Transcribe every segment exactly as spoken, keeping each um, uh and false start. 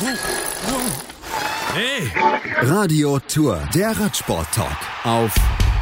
Hey! Radio Tour, der Radsport-Talk auf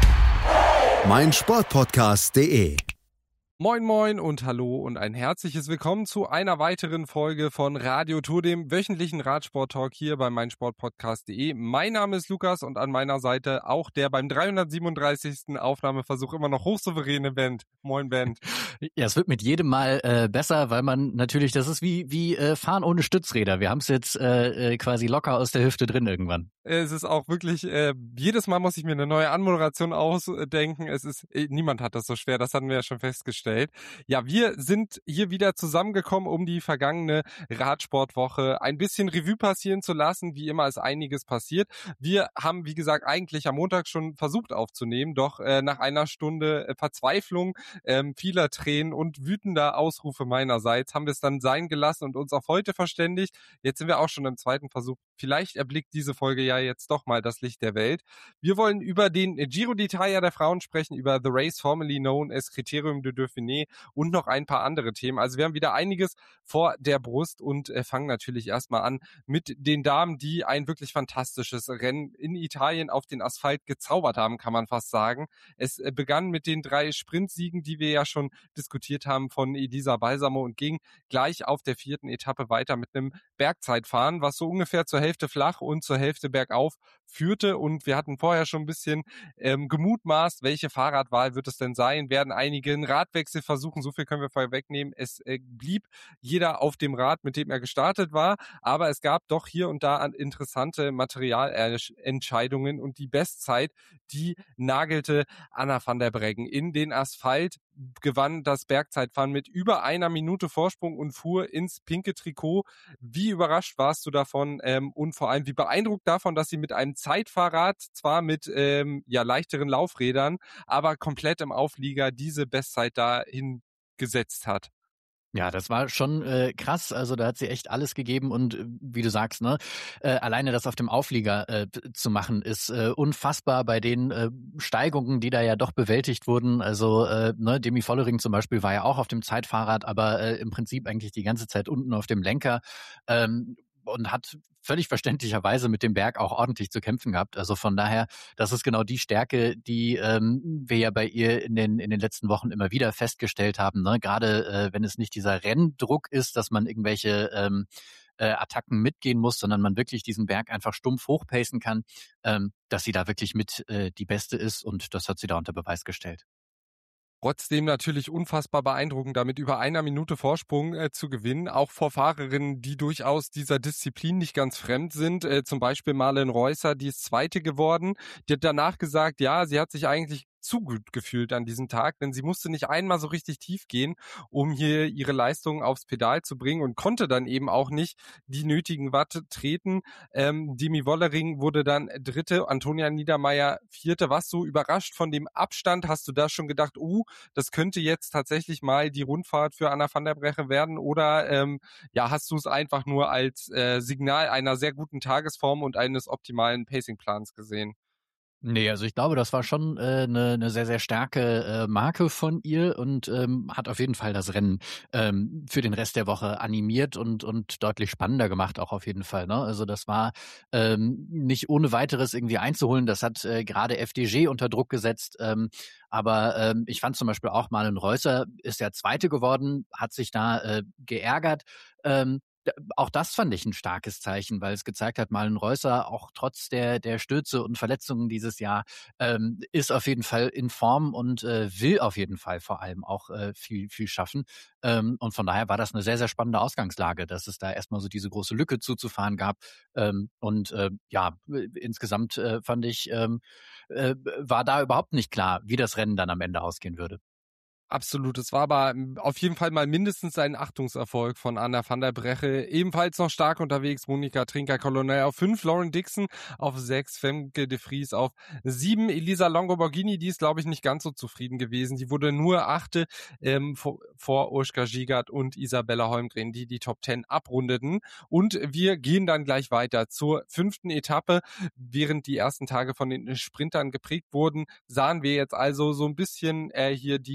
meinsportpodcast punkt de. Moin moin und hallo und ein herzliches Willkommen zu einer weiteren Folge von Radio Tour, dem wöchentlichen Radsport-Talk hier bei meinsportpodcast punkt de. Mein Name ist Lukas und an meiner Seite auch der beim dreihundertsiebenunddreißigsten Aufnahmeversuch immer noch hochsouveräne Band. Moin Band. Ja, es wird mit jedem Mal äh, besser, weil man natürlich, das ist wie wie äh, Fahren ohne Stützräder. Wir haben es jetzt äh, quasi locker aus der Hüfte drin irgendwann. Es ist auch wirklich, äh, jedes Mal muss ich mir eine neue Anmoderation ausdenken. Es ist, äh, niemand hat das so schwer, das hatten wir ja schon festgestellt. Ja, wir sind hier wieder zusammengekommen, um die vergangene Radsportwoche ein bisschen Revue passieren zu lassen. Wie immer ist einiges passiert. Wir haben, wie gesagt, eigentlich am Montag schon versucht aufzunehmen, doch äh, nach einer Stunde äh, Verzweiflung, ähm, vieler Tränen und wütender Ausrufe meinerseits haben wir es dann sein gelassen und uns auf heute verständigt. Jetzt sind wir auch schon im zweiten Versuch. Vielleicht erblickt diese Folge ja jetzt doch mal das Licht der Welt. Wir wollen über den Giro d'Italia der Frauen sprechen, über The Race formerly known as Critérium de Dauphiné und noch ein paar andere Themen. Also wir haben wieder einiges vor der Brust und äh, fangen natürlich erstmal an mit den Damen, die ein wirklich fantastisches Rennen in Italien auf den Asphalt gezaubert haben, kann man fast sagen. Es äh, begann mit den drei Sprintsiegen, die wir ja schon diskutiert haben, von Elisa Balsamo und ging gleich auf der vierten Etappe weiter mit einem Bergzeitfahren, was so ungefähr zur Hälfte flach und zur Hälfte bergauf führte. Und wir hatten vorher schon ein bisschen ähm, gemutmaßt, welche Fahrradwahl wird es denn sein? Werden einige einen Radwechsel versuchen? So viel können wir vorwegnehmen. Es äh, blieb jeder auf dem Rad, mit dem er gestartet war. Aber es gab doch hier und da interessante Materialentscheidungen und die Bestzeit, die nagelte Anna van der Breggen in den Asphalt, gewann das Bergzeitfahren mit über einer Minute Vorsprung und fuhr ins pinke Trikot. Wie überrascht warst du davon ähm, und vor allem wie beeindruckt davon, dass sie mit einem Zeitfahrrad, zwar mit ähm, ja leichteren Laufrädern, aber komplett im Auflieger diese Bestzeit da hingesetzt hat? Ja, das war schon äh, krass. Also da hat sie echt alles gegeben und äh, wie du sagst, ne, äh, alleine das auf dem Auflieger äh, zu machen, ist äh, unfassbar bei den äh, Steigungen, die da ja doch bewältigt wurden. Also äh, ne, Demi Vollering zum Beispiel war ja auch auf dem Zeitfahrrad, aber äh, im Prinzip eigentlich die ganze Zeit unten auf dem Lenker. Ähm, und hat völlig verständlicherweise mit dem Berg auch ordentlich zu kämpfen gehabt. Also von daher, das ist genau die Stärke, die ähm, wir ja bei ihr in den in den letzten Wochen immer wieder festgestellt haben. Ne? Gerade äh, wenn es nicht dieser Renndruck ist, dass man irgendwelche ähm, äh, Attacken mitgehen muss, sondern man wirklich diesen Berg einfach stumpf hochpacen kann, ähm, dass sie da wirklich mit äh, die Beste ist und das hat sie da unter Beweis gestellt. Trotzdem natürlich unfassbar beeindruckend, damit über einer Minute Vorsprung äh, zu gewinnen, auch vor Fahrerinnen, die durchaus dieser Disziplin nicht ganz fremd sind. Äh, zum Beispiel Marlen Reusser, die ist Zweite geworden. Die hat danach gesagt, ja, sie hat sich eigentlich zu gut gefühlt an diesem Tag, denn sie musste nicht einmal so richtig tief gehen, um hier ihre Leistung aufs Pedal zu bringen und konnte dann eben auch nicht die nötigen Watt treten. Ähm, Demi Vollering wurde dann Dritte, Antonia Niedermeier Vierte. Was so überrascht von dem Abstand? Hast du da schon gedacht, uh, das könnte jetzt tatsächlich mal die Rundfahrt für Anna van der Breggen werden? Oder ähm, ja, hast du es einfach nur als äh, Signal einer sehr guten Tagesform und eines optimalen Pacingplans gesehen? Nee, also ich glaube, das war schon äh, eine, eine sehr, sehr starke äh, Marke von ihr und ähm, hat auf jeden Fall das Rennen ähm, für den Rest der Woche animiert und und deutlich spannender gemacht, auch auf jeden Fall. Ne? Also das war ähm, nicht ohne weiteres irgendwie einzuholen. Das hat äh, gerade F D G unter Druck gesetzt. Ähm, aber ähm, ich fand zum Beispiel auch Marlen Reusser ist ja Zweite geworden, hat sich da äh, geärgert. Ähm, Auch das fand ich ein starkes Zeichen, weil es gezeigt hat, Marlen Reusser, auch trotz der der Stürze und Verletzungen dieses Jahr, ähm, ist auf jeden Fall in Form und äh, will auf jeden Fall vor allem auch äh, viel viel schaffen. Ähm, und von daher war das eine sehr, sehr spannende Ausgangslage, dass es da erstmal so diese große Lücke zuzufahren gab. Ähm, und äh, ja, insgesamt äh, fand ich, ähm, äh, war da überhaupt nicht klar, wie das Rennen dann am Ende ausgehen würde. Absolut, es war aber auf jeden Fall mal mindestens ein Achtungserfolg von Anna van der Breggen. Ebenfalls noch stark unterwegs Monika Trinker-Colonel auf fünf, Lauren Dixon auf sechs, Femke de Vries auf sieben, Elisa Longo-Borghini, die ist glaube ich nicht ganz so zufrieden gewesen. Die wurde nur Achte ähm, vor, vor Urška Žigart und Isabella Holmgren, die die Top Ten abrundeten. Und wir gehen dann gleich weiter zur fünften Etappe. Während die ersten Tage von den Sprintern geprägt wurden, sahen wir jetzt also so ein bisschen äh, hier die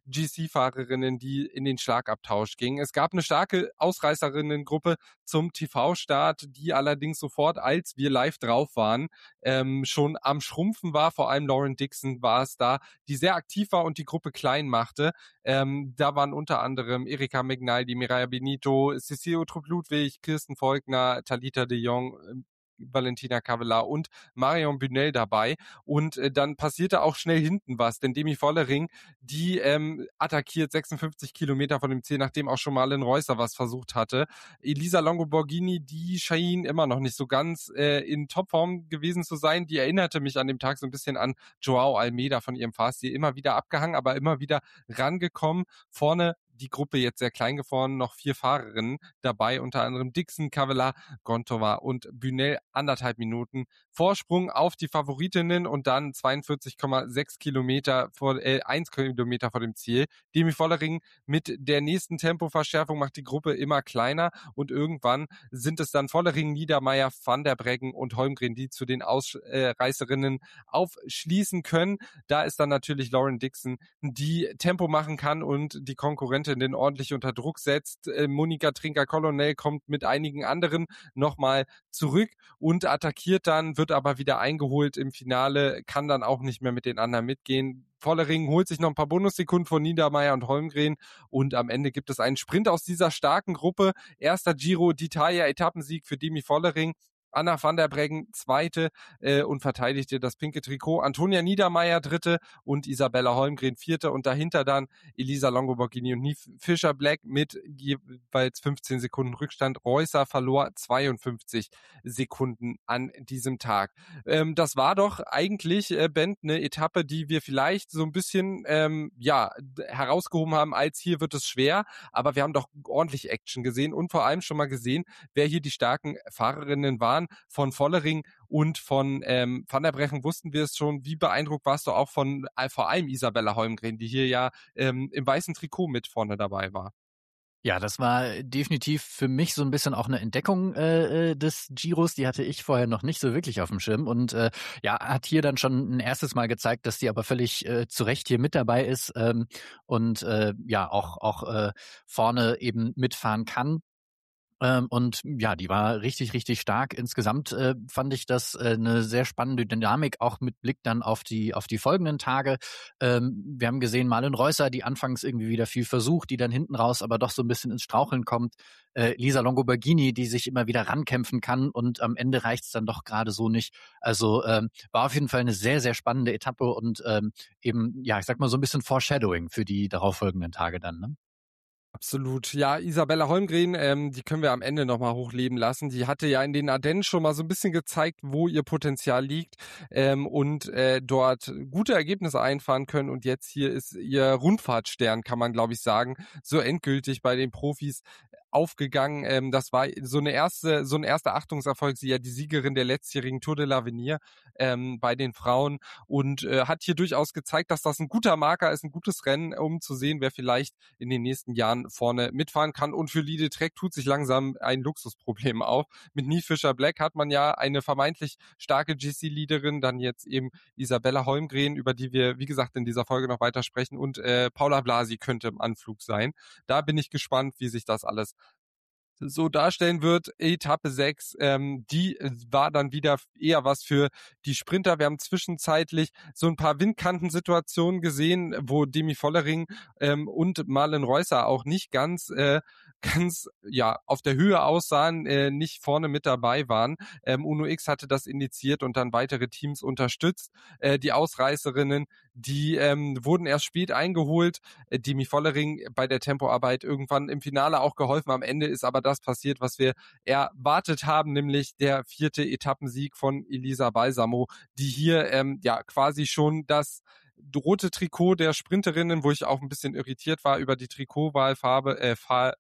G C-Fahrerinnen, die in den Schlagabtausch gingen. Es gab eine starke Ausreißerinnengruppe zum T V-Start, die allerdings sofort, als wir live drauf waren, ähm, schon am Schrumpfen war. Vor allem Lauren Dixon war es da, die sehr aktiv war und die Gruppe klein machte. Ähm, da waren unter anderem Erika McNally, Mireia Benito, Cecilie Uttrup-Ludwig, Kirsten Volkner, Thalita de Jong, Valentina Cavelar und Marion Bunel dabei. Und äh, dann passierte auch schnell hinten was, denn Demi Vollering, die ähm, attackiert sechsundfünfzig Kilometer von dem Ziel, nachdem auch schon Marlen Reusser was versucht hatte. Elisa Longo-Borghini, die schien immer noch nicht so ganz äh, in Topform gewesen zu sein. Die erinnerte mich an dem Tag so ein bisschen an Joao Almeida von ihrem Fahrstil. Immer wieder abgehangen, aber immer wieder rangekommen. Vorne die Gruppe jetzt sehr klein geworden, noch vier Fahrerinnen dabei, unter anderem Dixon, Cavelar, Gontova und Bunel, anderthalb Minuten Vorsprung auf die Favoritinnen und dann zweiundvierzig Komma sechs Kilometer vor, äh, eins Kilometer vor dem Ziel. Demi Vollering mit der nächsten Tempoverschärfung macht die Gruppe immer kleiner und irgendwann sind es dann Vollering, Niedermeyer, Van der Breggen und Holmgren, die zu den Ausreißerinnen aufschließen können. Da ist dann natürlich Lauren Dixon, die Tempo machen kann und die Konkurrentin den ordentlich unter Druck setzt. Äh, Monika Trinker-Colonel kommt mit einigen anderen nochmal zurück und attackiert dann, wird aber wieder eingeholt im Finale, kann dann auch nicht mehr mit den anderen mitgehen. Vollering holt sich noch ein paar Bonussekunden von Niedermeyer und Holmgren und am Ende gibt es einen Sprint aus dieser starken Gruppe. Erster Giro d'Italia, Etappensieg für Demi Vollering. Anna van der Breggen zweite äh, und verteidigte das pinke Trikot. Antonia Niedermeyer dritte und Isabella Holmgren vierte und dahinter dann Elisa Longo-Borghini und Niamh Fisher-Black mit jeweils fünfzehn Sekunden Rückstand. Reusser verlor zweiundfünfzig Sekunden an diesem Tag. Ähm, das war doch eigentlich, äh, Bent, eine Etappe, die wir vielleicht so ein bisschen ähm, ja herausgehoben haben, als hier wird es schwer, aber wir haben doch ordentlich Action gesehen und vor allem schon mal gesehen, wer hier die starken Fahrerinnen waren. Von Vollering und von ähm, Van der Breggen wussten wir es schon. Wie beeindruckt warst du auch von äh, vor allem Isabella Holmgren, die hier ja ähm, im weißen Trikot mit vorne dabei war? Ja, das war definitiv für mich so ein bisschen auch eine Entdeckung äh, des Giros. Die hatte ich vorher noch nicht so wirklich auf dem Schirm und äh, ja, hat hier dann schon ein erstes Mal gezeigt, dass sie aber völlig äh, zu Recht hier mit dabei ist ähm, und äh, ja auch auch äh, vorne eben mitfahren kann. Ähm, und ja, die war richtig, richtig stark. Insgesamt äh, fand ich das äh, eine sehr spannende Dynamik, auch mit Blick dann auf die auf die folgenden Tage. Ähm, wir haben gesehen, Marlen Reusser, die anfangs irgendwie wieder viel versucht, die dann hinten raus aber doch so ein bisschen ins Straucheln kommt. Äh, Lisa Longo-Borghini, die sich immer wieder rankämpfen kann und am Ende reicht's dann doch gerade so nicht. Also ähm, war auf jeden Fall eine sehr, sehr spannende Etappe und ähm, eben, ja, ich sag mal so ein bisschen Foreshadowing für die darauffolgenden Tage dann, ne? Absolut. Ja, Isabella Holmgren, ähm, die können wir am Ende nochmal hochleben lassen. Die hatte ja in den Ardennen schon mal so ein bisschen gezeigt, wo ihr Potenzial liegt ähm, und äh, dort gute Ergebnisse einfahren können. Und jetzt hier ist ihr Rundfahrtstern, kann man glaube ich sagen, so endgültig bei den Profis aufgegangen. Ähm, das war so eine erste, so ein erster Achtungserfolg. Sie ja die Siegerin der letztjährigen Tour de l'Avenir ähm, bei den Frauen und äh, hat hier durchaus gezeigt, dass das ein guter Marker ist, ein gutes Rennen, um zu sehen, wer vielleicht in den nächsten Jahren vorne mitfahren kann. Und für Liede Trek tut sich langsam ein Luxusproblem auf. Mit Niamh Fisher-Black hat man ja eine vermeintlich starke G C-Leaderin, dann jetzt eben Isabella Holmgren, über die wir, wie gesagt, in dieser Folge noch weiter sprechen und äh, Paula Blasi könnte im Anflug sein. Da bin ich gespannt, wie sich das alles so darstellen wird. Etappe sechs, ähm, die war dann wieder eher was für die Sprinter. Wir haben zwischenzeitlich so ein paar Windkantensituationen gesehen, wo Demi Vollering ähm, und Marlen Reusser auch nicht ganz äh, ganz ja auf der Höhe aussahen, äh, nicht vorne mit dabei waren. Ähm, Uno X hatte das initiiert und dann weitere Teams unterstützt. Äh, die Ausreißerinnen, die ähm, wurden erst spät eingeholt. Äh, Demi Vollering bei der Tempoarbeit irgendwann im Finale auch geholfen. Am Ende ist aber das passiert, was wir erwartet haben, nämlich der vierte Etappensieg von Elisa Balsamo, die hier ähm, ja quasi schon das rote Trikot der Sprinterinnen, wo ich auch ein bisschen irritiert war über die Trikotwahlfarbe, äh, Fahr-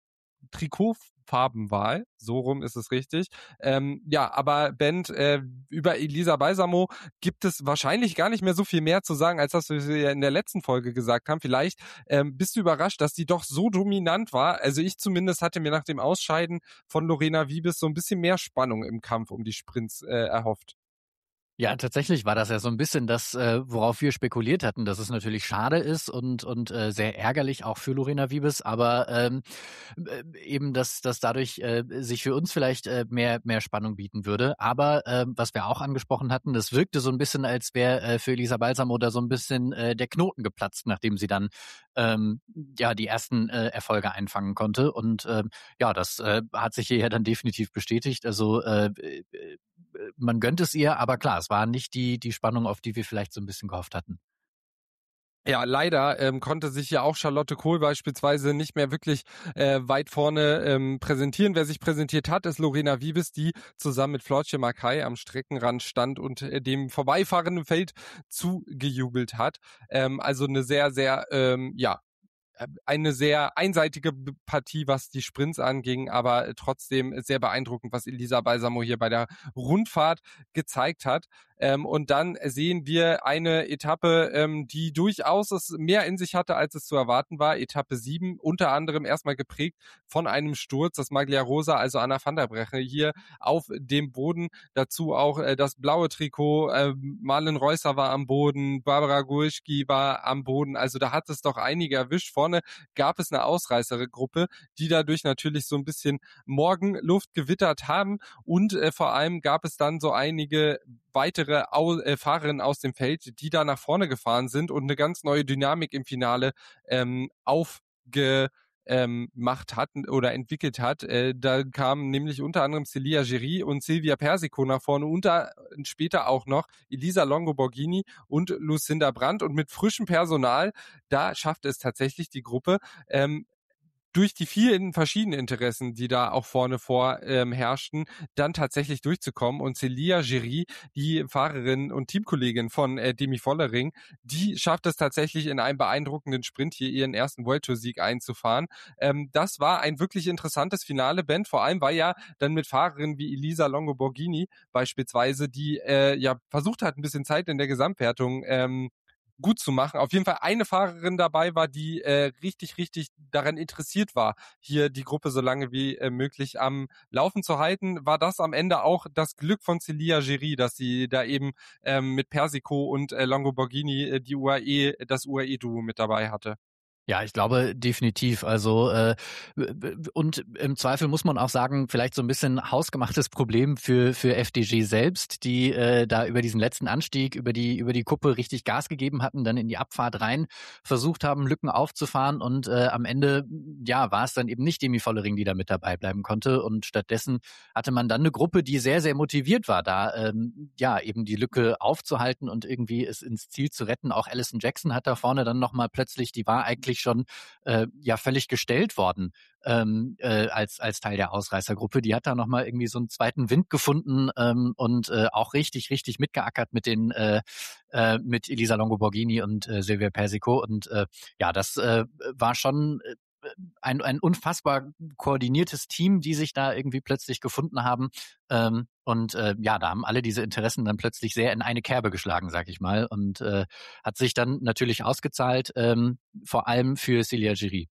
Trikotfarbenwahl, so rum ist es richtig. Ähm, ja, aber Bent, äh, über Elisa Balsamo gibt es wahrscheinlich gar nicht mehr so viel mehr zu sagen, als das wir in der letzten Folge gesagt haben. Vielleicht ähm, bist du überrascht, dass die doch so dominant war. Also ich zumindest hatte mir nach dem Ausscheiden von Lorena Wiebes so ein bisschen mehr Spannung im Kampf um die Sprints äh, erhofft. Ja, tatsächlich war das ja so ein bisschen das, äh, worauf wir spekuliert hatten, dass es natürlich schade ist und und, äh, sehr ärgerlich auch für Lorena Wiebes, aber, ähm, äh, eben, dass dass dadurch, äh, sich für uns vielleicht, äh, mehr mehr Spannung bieten würde. Aber, ähm, was wir auch angesprochen hatten, das wirkte so ein bisschen, als wäre, äh, für Elisa Balsamo da so ein bisschen, äh, der Knoten geplatzt, nachdem sie dann, ähm, ja, die ersten, äh, Erfolge einfangen konnte. Und, ähm, ja, das, äh, hat sich hier ja dann definitiv bestätigt. Also, äh, äh, man gönnt es ihr, aber klar, es war nicht die die Spannung, auf die wir vielleicht so ein bisschen gehofft hatten. Ja, leider ähm, konnte sich ja auch Charlotte Kohl beispielsweise nicht mehr wirklich äh, weit vorne ähm, präsentieren. Wer sich präsentiert hat, ist Lorena Wiebes, die zusammen mit Floortje Mackaij am Streckenrand stand und äh, dem vorbeifahrenden Feld zugejubelt hat. Ähm, also eine sehr, sehr, ähm, ja, eine sehr einseitige Partie, was die Sprints anging, aber trotzdem sehr beeindruckend, was Elisa Balsamo hier bei der Rundfahrt gezeigt hat. Ähm, und dann sehen wir eine Etappe, ähm, die durchaus es mehr in sich hatte, als es zu erwarten war. Etappe sieben, unter anderem erstmal geprägt von einem Sturz, das Maglia Rosa, also Anna van der Breggen, hier auf dem Boden. Dazu auch äh, das blaue Trikot. Äh, Marlen Reusser war am Boden, Barbara Gurski war am Boden. Also da hat es doch einige erwischt. Vorne gab es eine Ausreißergruppe, die dadurch natürlich so ein bisschen Morgenluft gewittert haben. Und äh, vor allem gab es dann so einige weitere Au- äh, Fahrerinnen aus dem Feld, die da nach vorne gefahren sind und eine ganz neue Dynamik im Finale ähm, aufge ähm, macht hat oder entwickelt hat. Äh, da kamen nämlich unter anderem Celia Giri und Silvia Persico nach vorne und da später auch noch Elisa Longo Borghini und Lucinda Brandt und mit frischem Personal, da schafft es tatsächlich die Gruppe, ähm, durch die vielen verschiedenen Interessen, die da auch vorne vor ähm, herrschten, dann tatsächlich durchzukommen. Und Celia Giri, die Fahrerin und Teamkollegin von äh, Demi Vollering, die schafft es tatsächlich in einem beeindruckenden Sprint hier ihren ersten World Tour Sieg einzufahren. Ähm, das war ein wirklich interessantes Finale, Ben, vor allem weil ja dann mit Fahrerinnen wie Elisa Longo Borghini beispielsweise, die äh, ja versucht hat, ein bisschen Zeit in der Gesamtwertung ähm, gut zu machen. Auf jeden Fall eine Fahrerin dabei war, die äh, richtig, richtig daran interessiert war, hier die Gruppe so lange wie äh, möglich am Laufen zu halten. War das am Ende auch das Glück von Celia Giri, dass sie da eben ähm, mit Persico und äh, Longo Borghini äh, die U A E, das U A E-Duo mit dabei hatte? Ja, ich glaube definitiv. Also äh, und im Zweifel muss man auch sagen, vielleicht so ein bisschen hausgemachtes Problem für für F D G selbst, die äh, da über diesen letzten Anstieg, über die über die Kuppe richtig Gas gegeben hatten, dann in die Abfahrt rein versucht haben, Lücken aufzufahren und äh, am Ende ja war es dann eben nicht Demi Vollering, die da mit dabei bleiben konnte und stattdessen hatte man dann eine Gruppe, die sehr sehr motiviert war, da ähm, ja eben die Lücke aufzuhalten und irgendwie es ins Ziel zu retten. Auch Alison Jackson hat da vorne dann noch mal plötzlich, die war eigentlich schon äh, ja völlig gestellt worden ähm, äh, als als Teil der Ausreißergruppe. Die hat da noch mal irgendwie so einen zweiten Wind gefunden ähm, und äh, auch richtig richtig mitgeackert mit den äh, äh, mit Elisa Longo Borghini und äh, Silvia Persico und äh, ja, das äh, war schon äh, ein, ein unfassbar koordiniertes Team, die sich da irgendwie plötzlich gefunden haben. Ähm, und äh, ja, da haben alle diese Interessen dann plötzlich sehr in eine Kerbe geschlagen, sag ich mal. Und äh, hat sich dann natürlich ausgezahlt, ähm, vor allem für Celia Giri.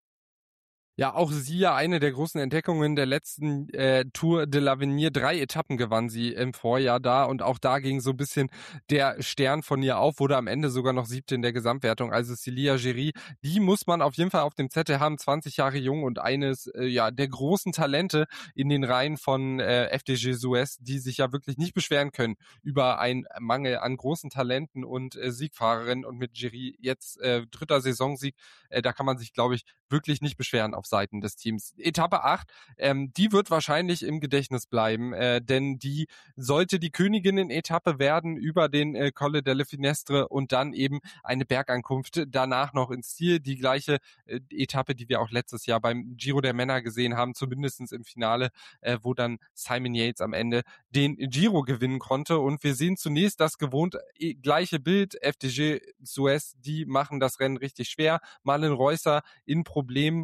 Ja, auch sie ja eine der großen Entdeckungen der letzten äh, Tour de l'Avenir. Drei Etappen gewann sie im Vorjahr da und auch da ging so ein bisschen der Stern von ihr auf, wurde am Ende sogar noch siebte in der Gesamtwertung. Also Celia Giri, die muss man auf jeden Fall auf dem Zettel haben, zwanzig Jahre jung und eines äh, ja der großen Talente in den Reihen von äh, F D G Suez, die sich ja wirklich nicht beschweren können über einen Mangel an großen Talenten und äh, Siegfahrerinnen und mit Giri jetzt äh, dritter Saisonsieg, äh, da kann man sich, glaube ich, wirklich nicht beschweren auf Seiten des Teams. Etappe acht, ähm, die wird wahrscheinlich im Gedächtnis bleiben, äh, denn die sollte die Königinnen-Etappe werden über den äh, Colle delle Finestre und dann eben eine Bergankunft danach noch ins Ziel. Die gleiche äh, Etappe, die wir auch letztes Jahr beim Giro der Männer gesehen haben, zumindest im Finale, äh, wo dann Simon Yates am Ende den Giro gewinnen konnte. Und wir sehen zunächst das gewohnt äh, gleiche Bild. F D G Suez, die machen das Rennen richtig schwer. Marlen Reusser in Problem, kommt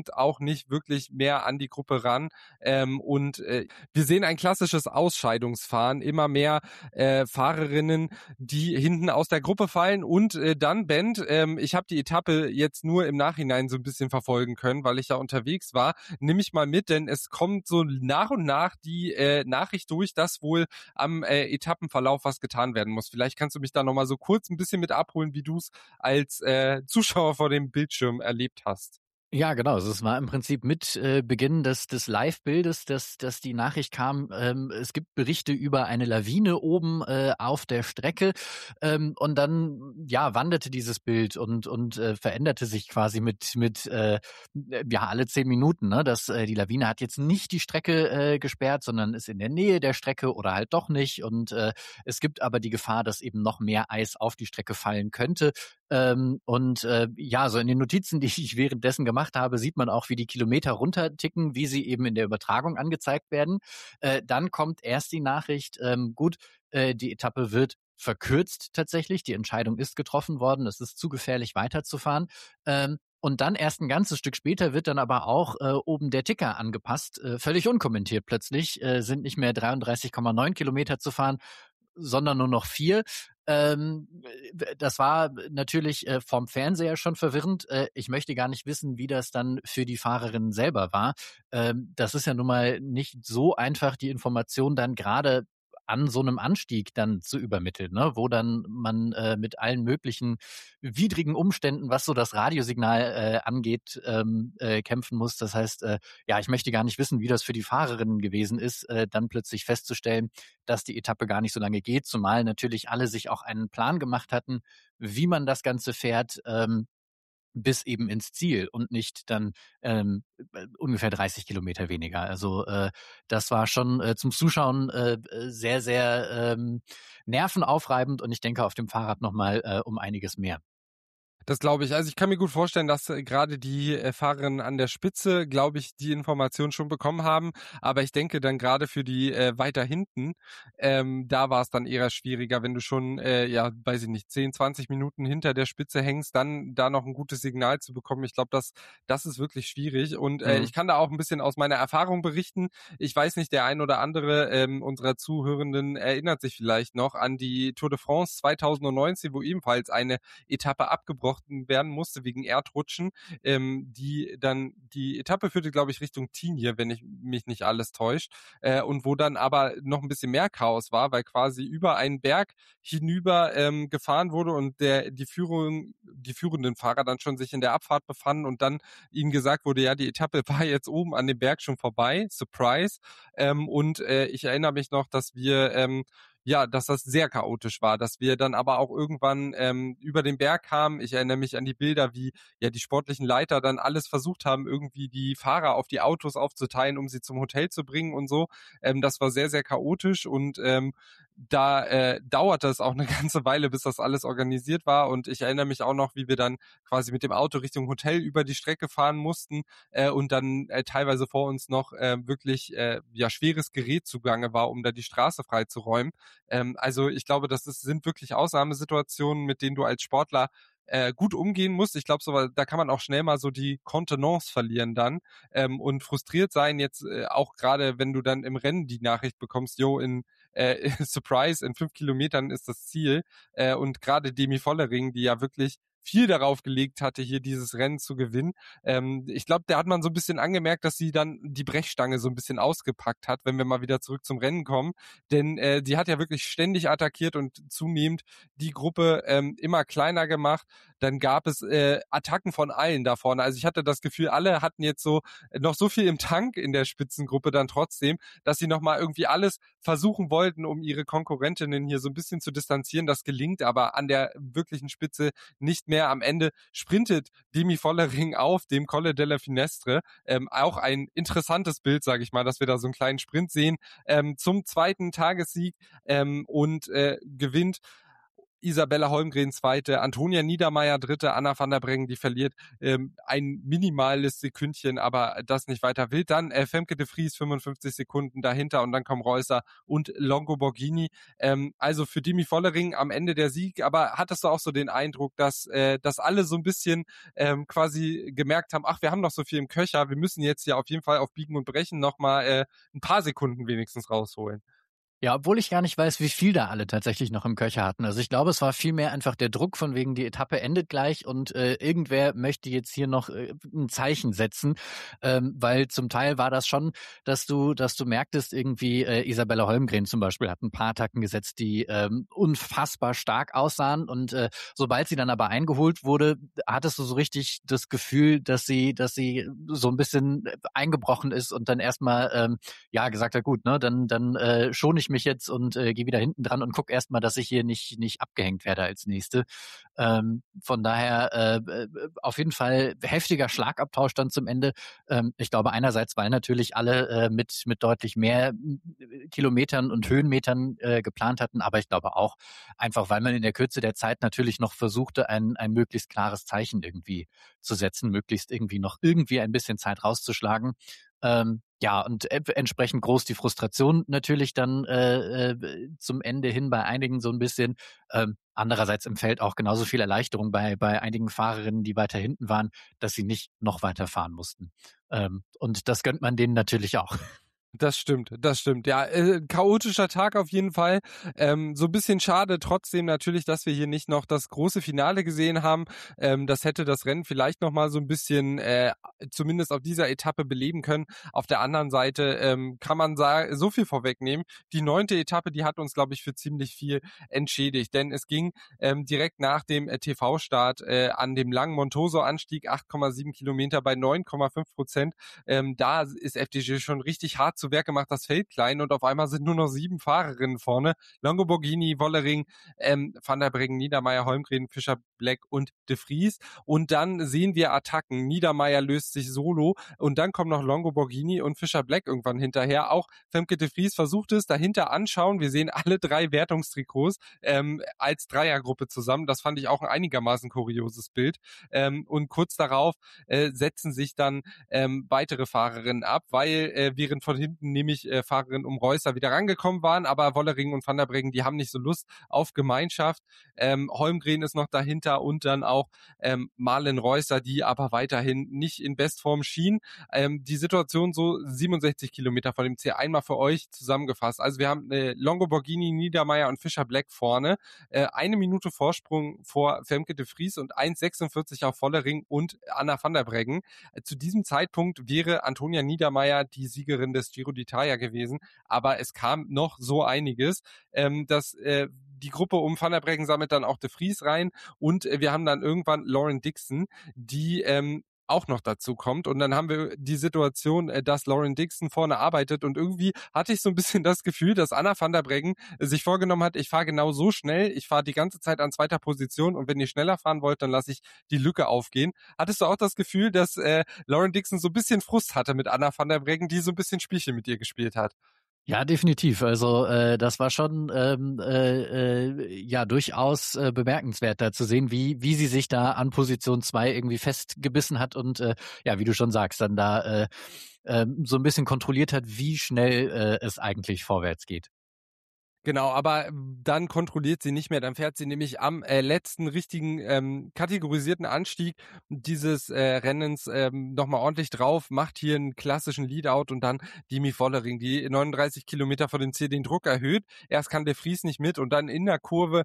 kommt auch nicht wirklich mehr an die Gruppe ran. Ähm, und äh, wir sehen ein klassisches Ausscheidungsfahren, immer mehr äh, Fahrerinnen, die hinten aus der Gruppe fallen. Und äh, dann, Bent, ähm, ich habe die Etappe jetzt nur im Nachhinein so ein bisschen verfolgen können, weil ich ja unterwegs war. Nimm mich mal mit, denn es kommt so nach und nach die äh, Nachricht durch, dass wohl am äh, Etappenverlauf was getan werden muss. Vielleicht kannst du mich da nochmal so kurz ein bisschen mit abholen, wie du es als äh, Zuschauer vor dem Bildschirm erlebt hast. Ja, genau. Also es war im Prinzip mit äh, Beginn des, des Live-Bildes, dass, dass die Nachricht kam, ähm, es gibt Berichte über eine Lawine oben äh, auf der Strecke. Ähm, und dann ja wanderte dieses Bild und, und äh, veränderte sich quasi mit, mit äh, ja alle zehn Minuten. Ne? Das, äh, die Lawine hat jetzt nicht die Strecke äh, gesperrt, sondern ist in der Nähe der Strecke oder halt doch nicht. Und äh, es gibt aber die Gefahr, dass eben noch mehr Eis auf die Strecke fallen könnte. Ähm, und äh, ja, so in den Notizen, die ich währenddessen gemacht habe, sieht man auch, wie die Kilometer runterticken, wie sie eben in der Übertragung angezeigt werden. Äh, dann kommt erst die Nachricht, ähm, gut, äh, die Etappe wird verkürzt tatsächlich. Die Entscheidung ist getroffen worden. Es ist zu gefährlich weiterzufahren. Ähm, und dann erst ein ganzes Stück später wird dann aber auch äh, oben der Ticker angepasst, äh, völlig unkommentiert plötzlich, äh, sind nicht mehr dreiunddreißig Komma neun Kilometer zu fahren, sondern nur noch vier. Ähm, das war natürlich äh, vom Fernseher schon verwirrend. Äh, ich möchte gar nicht wissen, wie das dann für die Fahrerinnen selber war. Ähm, das ist ja nun mal nicht so einfach, die Information dann gerade an so einem Anstieg dann zu übermitteln, ne? Wo dann man äh, mit allen möglichen widrigen Umständen, was so das Radiosignal äh, angeht, ähm, äh, kämpfen muss. Das heißt, äh, ja, ich möchte gar nicht wissen, wie das für die Fahrerinnen gewesen ist, äh, dann plötzlich festzustellen, dass die Etappe gar nicht so lange geht, zumal natürlich alle sich auch einen Plan gemacht hatten, wie man das Ganze fährt, ähm, bis eben ins Ziel und nicht dann ähm, ungefähr dreißig Kilometer weniger. Also äh, das war schon äh, zum Zuschauen äh, sehr, sehr ähm, nervenaufreibend und ich denke auf dem Fahrrad nochmal äh, um einiges mehr. Das glaube ich. Also ich kann mir gut vorstellen, dass äh, gerade die äh, Fahrerinnen an der Spitze, glaube ich, die Information schon bekommen haben. Aber ich denke dann gerade für die äh, weiter hinten, ähm, da war es dann eher schwieriger, wenn du schon, äh, ja, weiß ich nicht, zehn, zwanzig Minuten hinter der Spitze hängst, dann da noch ein gutes Signal zu bekommen. Ich glaube, das, das ist wirklich schwierig. Und äh, Mhm. ich kann da auch ein bisschen aus meiner Erfahrung berichten. Ich weiß nicht, der ein oder andere ähm, unserer Zuhörenden erinnert sich vielleicht noch an die Tour de France zweitausendneunzehn, wo ebenfalls eine Etappe abgebrochen werden musste wegen Erdrutschen, ähm, die dann, die Etappe führte, glaube ich, Richtung Tignes, wenn ich mich nicht alles täuscht, äh, und wo dann aber noch ein bisschen mehr Chaos war, weil quasi über einen Berg hinüber ähm, gefahren wurde und der, die Führung, die führenden Fahrer dann schon sich in der Abfahrt befanden und dann ihnen gesagt wurde, ja, die Etappe war jetzt oben an dem Berg schon vorbei, Surprise, ähm, und äh, ich erinnere mich noch, dass wir ähm, ja, dass das sehr chaotisch war, dass wir dann aber auch irgendwann ähm, über den Berg kamen. Ich erinnere mich an die Bilder, wie ja die sportlichen Leiter dann alles versucht haben, irgendwie die Fahrer auf die Autos aufzuteilen, um sie zum Hotel zu bringen und so. Ähm, das war sehr, sehr chaotisch und ähm, da äh, dauerte es auch eine ganze Weile, bis das alles organisiert war und ich erinnere mich auch noch, wie wir dann quasi mit dem Auto Richtung Hotel über die Strecke fahren mussten äh, und dann äh, teilweise vor uns noch äh, wirklich äh, ja schweres Gerät zugange war, um da die Straße freizuräumen. Ähm, also ich glaube, das ist, sind wirklich Ausnahmesituationen, mit denen du als Sportler äh, gut umgehen musst. Ich glaube, so, da kann man auch schnell mal so die Kontenance verlieren dann ähm, und frustriert sein. Jetzt äh, auch gerade, wenn du dann im Rennen die Nachricht bekommst, jo, in äh, Surprise, in fünf Kilometern ist das Ziel. Äh, und gerade Demi Vollering, die ja wirklich viel darauf gelegt hatte, hier dieses Rennen zu gewinnen. Ähm, ich glaube, da hat man so ein bisschen angemerkt, dass sie dann die Brechstange so ein bisschen ausgepackt hat, wenn wir mal wieder zurück zum Rennen kommen. Denn äh, die hat ja wirklich ständig attackiert und zunehmend die Gruppe ähm, immer kleiner gemacht. Dann gab es äh, Attacken von allen da vorne. Also ich hatte das Gefühl, alle hatten jetzt so noch so viel im Tank in der Spitzengruppe dann trotzdem, dass sie nochmal irgendwie alles versuchen wollten, um ihre Konkurrentinnen hier so ein bisschen zu distanzieren. Das gelingt aber an der wirklichen Spitze nicht mehr. Am Ende sprintet Demi Vollering auf dem Colle della Finestre. Ähm, auch ein interessantes Bild, sage ich mal, dass wir da so einen kleinen Sprint sehen, ähm, zum zweiten Tagessieg ähm, und äh, gewinnt Isabella Holmgren zweite, Antonia Niedermeier dritte, Anna van der Breggen, die verliert ähm, ein minimales Sekündchen, aber das nicht weiter wild. Dann äh, Femke de Vries fünfundfünfzig Sekunden dahinter und dann kommen Reusser und Longo Borghini. Ähm, also für Demi Vollering am Ende der Sieg, aber hattest du auch so den Eindruck, dass, äh, dass alle so ein bisschen ähm, quasi gemerkt haben, ach, wir haben noch so viel im Köcher, wir müssen jetzt ja auf jeden Fall auf Biegen und Brechen nochmal äh, ein paar Sekunden wenigstens rausholen? Ja, obwohl ich gar nicht weiß, wie viel da alle tatsächlich noch im Köcher hatten. Also ich glaube, es war vielmehr einfach der Druck von wegen, die Etappe endet gleich und äh, irgendwer möchte jetzt hier noch äh, ein Zeichen setzen, ähm, weil zum Teil war das schon, dass du, dass du merktest, irgendwie äh, Isabella Holmgren zum Beispiel hat ein paar Attacken gesetzt, die ähm, unfassbar stark aussahen und äh, sobald sie dann aber eingeholt wurde, hattest du so richtig das Gefühl, dass sie, dass sie so ein bisschen eingebrochen ist und dann erstmal ähm, ja gesagt hat, gut, ne, dann dann äh, schon ich mich jetzt und äh, gehe wieder hinten dran und guck erstmal, dass ich hier nicht nicht abgehängt werde als Nächste. Ähm, von daher äh, auf jeden Fall heftiger Schlagabtausch dann zum Ende. Ähm, ich glaube einerseits, weil natürlich alle äh, mit mit deutlich mehr Kilometern und Höhenmetern äh, geplant hatten, aber ich glaube auch einfach, weil man in der Kürze der Zeit natürlich noch versuchte, ein ein möglichst klares Zeichen irgendwie zu setzen, möglichst irgendwie noch irgendwie ein bisschen Zeit rauszuschlagen. Ähm, ja, und äh, entsprechend groß die Frustration natürlich dann äh, äh, zum Ende hin bei einigen so ein bisschen. Ähm, andererseits im Feld auch genauso viel Erleichterung bei bei einigen Fahrerinnen, die weiter hinten waren, dass sie nicht noch weiter fahren mussten. Ähm, und das gönnt man denen natürlich auch. Das stimmt, das stimmt. Ja, äh, chaotischer Tag auf jeden Fall. Ähm, so ein bisschen schade trotzdem natürlich, dass wir hier nicht noch das große Finale gesehen haben. Ähm, das hätte das Rennen vielleicht noch mal so ein bisschen, äh, zumindest auf dieser Etappe beleben können. Auf der anderen Seite ähm, kann man sagen, so viel vorwegnehmen. Die neunte Etappe, die hat uns, glaube ich, für ziemlich viel entschädigt, denn es ging ähm, direkt nach dem äh, T V-Start äh, an dem langen Montoso-Anstieg, acht Komma sieben Kilometer bei neun Komma fünf Prozent. Ähm, da ist F D J schon richtig hart zu Werke, macht das Feld klein und auf einmal sind nur noch sieben Fahrerinnen vorne. Longo Borghini, Wollering, ähm, Van der Breggen, Niedermeier, Holmgren, Fischer, Black und de Vries. Und dann sehen wir Attacken. Niedermeier löst sich solo und dann kommen noch Longo Borghini und Fischer Black irgendwann hinterher. Auch Femke de Vries versucht es, dahinter anschauen. Wir sehen alle drei Wertungstrikots ähm, als Dreiergruppe zusammen. Das fand ich auch ein einigermaßen kurioses Bild. Ähm, und kurz darauf äh, setzen sich dann ähm, weitere Fahrerinnen ab, weil äh, während von hinten nämlich äh, Fahrerinnen um Reusser wieder rangekommen waren, aber Wollering und Van der Breggen, die haben nicht so Lust auf Gemeinschaft. Ähm, Holmgren ist noch dahinter und dann auch ähm, Marlen Reusser, die aber weiterhin nicht in Bestform schien. Ähm, die Situation so siebenundsechzig Kilometer vor dem Ziel einmal für euch zusammengefasst. Also wir haben äh, Longo Borghini, Niedermeier und Fischer Black vorne. Äh, eine Minute Vorsprung vor Femke de Vries und eins sechsundvierzig auf Wollering und Anna van der Breggen. Äh, zu diesem Zeitpunkt wäre Antonia Niedermeier die Siegerin des Giro d'Italia gewesen, aber es kam noch so einiges, ähm, dass äh, die Gruppe um Van der Breggen sammelt dann auch de Vries rein und äh, wir haben dann irgendwann Lauren Dixon, die ähm, auch noch dazu kommt und dann haben wir die Situation, äh, dass Lauren Dixon vorne arbeitet und irgendwie hatte ich so ein bisschen das Gefühl, dass Anna van der Breggen sich vorgenommen hat, ich fahre genau so schnell, ich fahre die ganze Zeit an zweiter Position und wenn ihr schneller fahren wollt, dann lasse ich die Lücke aufgehen. Hattest du auch das Gefühl, dass äh, Lauren Dixon so ein bisschen Frust hatte mit Anna van der Breggen, die so ein bisschen Spielchen mit ihr gespielt hat? Ja, definitiv. Also äh, das war schon ähm, äh, äh, ja durchaus äh, bemerkenswert, da zu sehen, wie wie sie sich da an Position zwei irgendwie festgebissen hat und äh, ja, wie du schon sagst, dann da äh, äh, so ein bisschen kontrolliert hat, wie schnell äh, es eigentlich vorwärts geht. Genau, aber dann kontrolliert sie nicht mehr. Dann fährt sie nämlich am äh, letzten richtigen ähm, kategorisierten Anstieg dieses äh, Rennens ähm, nochmal ordentlich drauf, macht hier einen klassischen Leadout und dann Demi Vollering, die neununddreißig Kilometer vor dem Ziel den Druck erhöht. Erst kann de Vries nicht mit und dann in der Kurve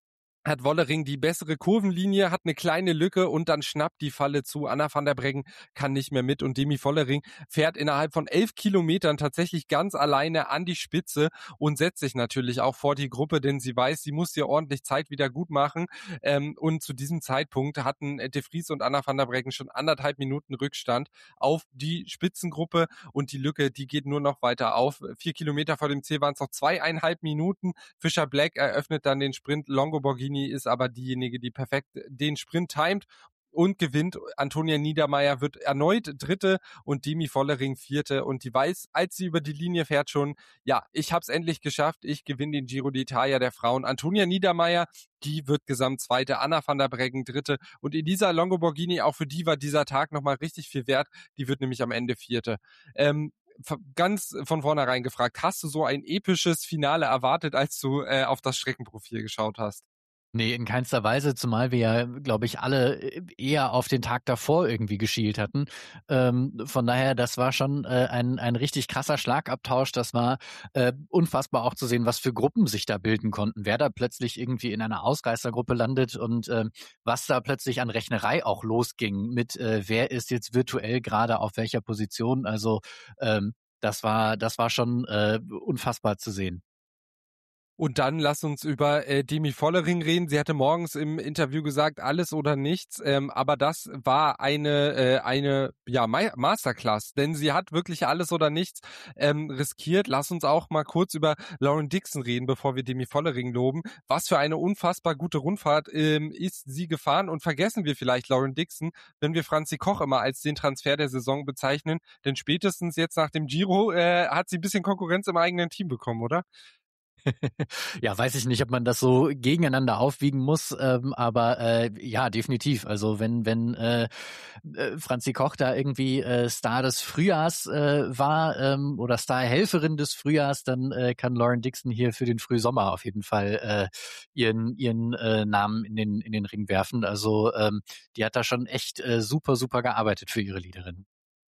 hat Wollering die bessere Kurvenlinie, hat eine kleine Lücke und dann schnappt die Falle zu. Anna van der Breggen kann nicht mehr mit und Demi Vollering fährt innerhalb von elf Kilometern tatsächlich ganz alleine an die Spitze und setzt sich natürlich auch vor die Gruppe, denn sie weiß, sie muss hier ordentlich Zeit wieder gut machen. Ähm, und zu diesem Zeitpunkt hatten de Vries und Anna van der Breggen schon anderthalb Minuten Rückstand auf die Spitzengruppe und die Lücke, die geht nur noch weiter auf. Vier Kilometer vor dem Ziel waren es noch zweieinhalb Minuten. Fischer Black eröffnet dann den Sprint, Longo Borghini ist aber diejenige, die perfekt den Sprint timet und gewinnt. Antonia Niedermaier wird erneut Dritte und Demi Vollering Vierte und die weiß, als sie über die Linie fährt schon, ja, ich hab's endlich geschafft, ich gewinne den Giro d'Italia der Frauen. Antonia Niedermaier, die wird Gesamtzweite, Anna van der Breggen Dritte und Elisa Longoborghini, auch für die war dieser Tag nochmal richtig viel wert, die wird nämlich am Ende Vierte. Ähm, ganz von vornherein gefragt, hast du so ein episches Finale erwartet, als du äh, auf das Streckenprofil geschaut hast? Nee, in keinster Weise, zumal wir ja, glaube ich, alle eher auf den Tag davor irgendwie geschielt hatten. Ähm, von daher, das war schon äh, ein, ein richtig krasser Schlagabtausch. Das war äh, unfassbar auch zu sehen, was für Gruppen sich da bilden konnten. Wer da plötzlich irgendwie in einer Ausreißergruppe landet und äh, was da plötzlich an Rechnerei auch losging mit äh, wer ist jetzt virtuell gerade auf welcher Position. Also ähm, das war, das war schon äh, unfassbar zu sehen. Und dann lass uns über äh, Demi Vollering reden. Sie hatte morgens im Interview gesagt, alles oder nichts. Ähm, aber das war eine äh, eine ja Ma- Masterclass, denn sie hat wirklich alles oder nichts ähm, riskiert. Lass uns auch mal kurz über Lauren Dixon reden, bevor wir Demi Vollering loben. Was für eine unfassbar gute Rundfahrt ähm, ist sie gefahren. Und vergessen wir vielleicht Lauren Dixon, wenn wir Franzi Koch immer als den Transfer der Saison bezeichnen. Denn spätestens jetzt nach dem Giro äh, hat sie ein bisschen Konkurrenz im eigenen Team bekommen, oder? Ja, weiß ich nicht, ob man das so gegeneinander aufwiegen muss, ähm, aber äh, ja, definitiv. Also wenn wenn äh, äh, Franzi Koch da irgendwie äh, Star des Frühjahrs äh, war ähm, oder Starhelferin des Frühjahrs, dann äh, kann Lauren Dixon hier für den Frühsommer auf jeden Fall äh, ihren ihren äh, Namen in den in den Ring werfen. Also ähm, die hat da schon echt äh, super super gearbeitet für ihre Leaderin.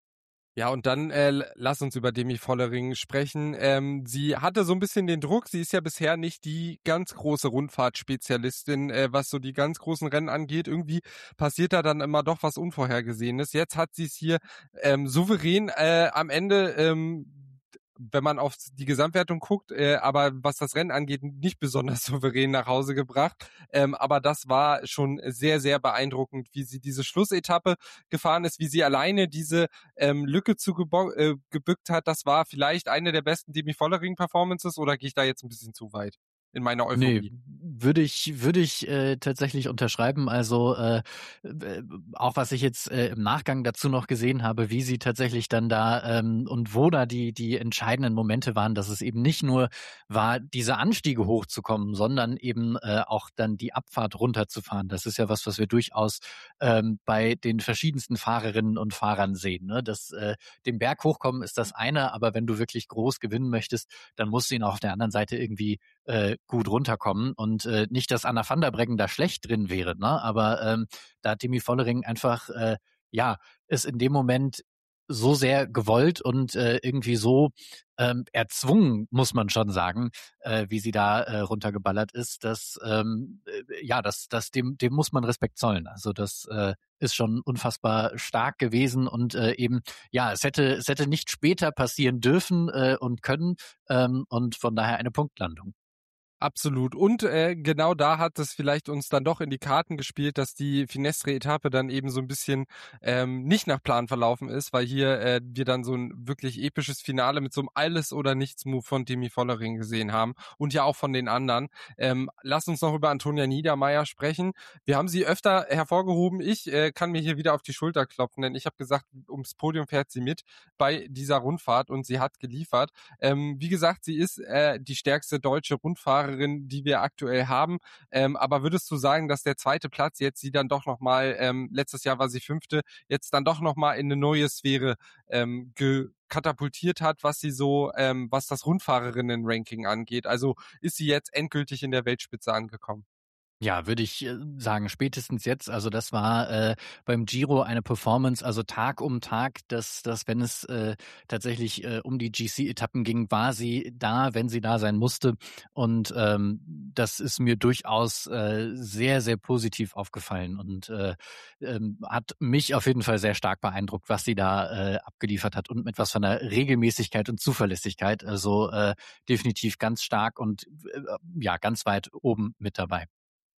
Ja, und dann äh, lass uns über Demi Vollering sprechen. Ähm, sie hatte so ein bisschen den Druck. Sie ist ja bisher nicht die ganz große Rundfahrtspezialistin, äh, was so die ganz großen Rennen angeht. Irgendwie passiert da dann immer doch was Unvorhergesehenes. Jetzt hat sie es hier ähm, souverän äh, am Ende, ähm, wenn man auf die Gesamtwertung guckt, äh, aber was das Rennen angeht, nicht besonders souverän nach Hause gebracht. Ähm, aber das war schon sehr, sehr beeindruckend, wie sie diese Schlussetappe gefahren ist, wie sie alleine diese ähm, Lücke zugebückt äh, gebückt hat. Das war vielleicht eine der besten Demi Vollering-Performances oder gehe ich da jetzt ein bisschen zu weit in meiner Nee, Euphorie? würde ich würde ich äh, tatsächlich unterschreiben. Also äh, äh, auch was ich jetzt äh, im Nachgang dazu noch gesehen habe, wie sie tatsächlich dann da ähm, und wo da die die entscheidenden Momente waren, dass es eben nicht nur war, diese Anstiege hochzukommen, sondern eben äh, auch dann die Abfahrt runterzufahren. Das ist ja was, was wir durchaus ähm, bei den verschiedensten Fahrerinnen und Fahrern sehen. Ne? Das äh, den Berg hochkommen ist das eine, aber wenn du wirklich groß gewinnen möchtest, dann musst du ihn auch auf der anderen Seite irgendwie äh, gut runterkommen und äh, nicht, dass Anna van der Breggen da schlecht drin wäre, ne? Aber ähm, da hat Demi Vollering einfach äh, ja es in dem Moment so sehr gewollt und äh, irgendwie so ähm, erzwungen, muss man schon sagen, äh, wie sie da äh, runtergeballert ist, dass ähm, äh, ja, das, das dem, dem muss man Respekt zollen. Also das äh, ist schon unfassbar stark gewesen und äh, eben ja, es hätte es hätte nicht später passieren dürfen äh, und können ähm, und von daher eine Punktlandung. Absolut. Und äh, genau da hat es vielleicht uns dann doch in die Karten gespielt, dass die Finestre-Etappe dann eben so ein bisschen ähm, nicht nach Plan verlaufen ist, weil hier äh, wir dann so ein wirklich episches Finale mit so einem Alles-oder-Nichts-Move von Demi Vollering gesehen haben und ja auch von den anderen. Ähm, lass uns noch über Antonia Niedermaier sprechen. Wir haben sie öfter hervorgehoben. Ich äh, kann mir hier wieder auf die Schulter klopfen, denn ich habe gesagt, ums Podium fährt sie mit bei dieser Rundfahrt und sie hat geliefert. Ähm, wie gesagt, sie ist äh, die stärkste deutsche Rundfahrerin, die wir aktuell haben. Ähm, aber würdest du sagen, dass der zweite Platz jetzt sie dann doch nochmal, ähm, letztes Jahr war sie fünfte, jetzt dann doch nochmal in eine neue Sphäre ähm, katapultiert hat, was sie so, ähm, was das Rundfahrerinnen-Ranking angeht? Also ist sie jetzt endgültig in der Weltspitze angekommen? Ja, würde ich äh, sagen, spätestens jetzt. Also das war äh, beim Giro eine Performance, also Tag um Tag, dass, dass wenn es äh, tatsächlich äh, um die G C-Etappen ging, war sie da, wenn sie da sein musste. Und ähm, das ist mir durchaus äh, sehr, sehr positiv aufgefallen und äh, ähm, hat mich auf jeden Fall sehr stark beeindruckt, was sie da äh, abgeliefert hat und mit was von der Regelmäßigkeit und Zuverlässigkeit. Also äh, definitiv ganz stark und äh, ja, ganz weit oben mit dabei.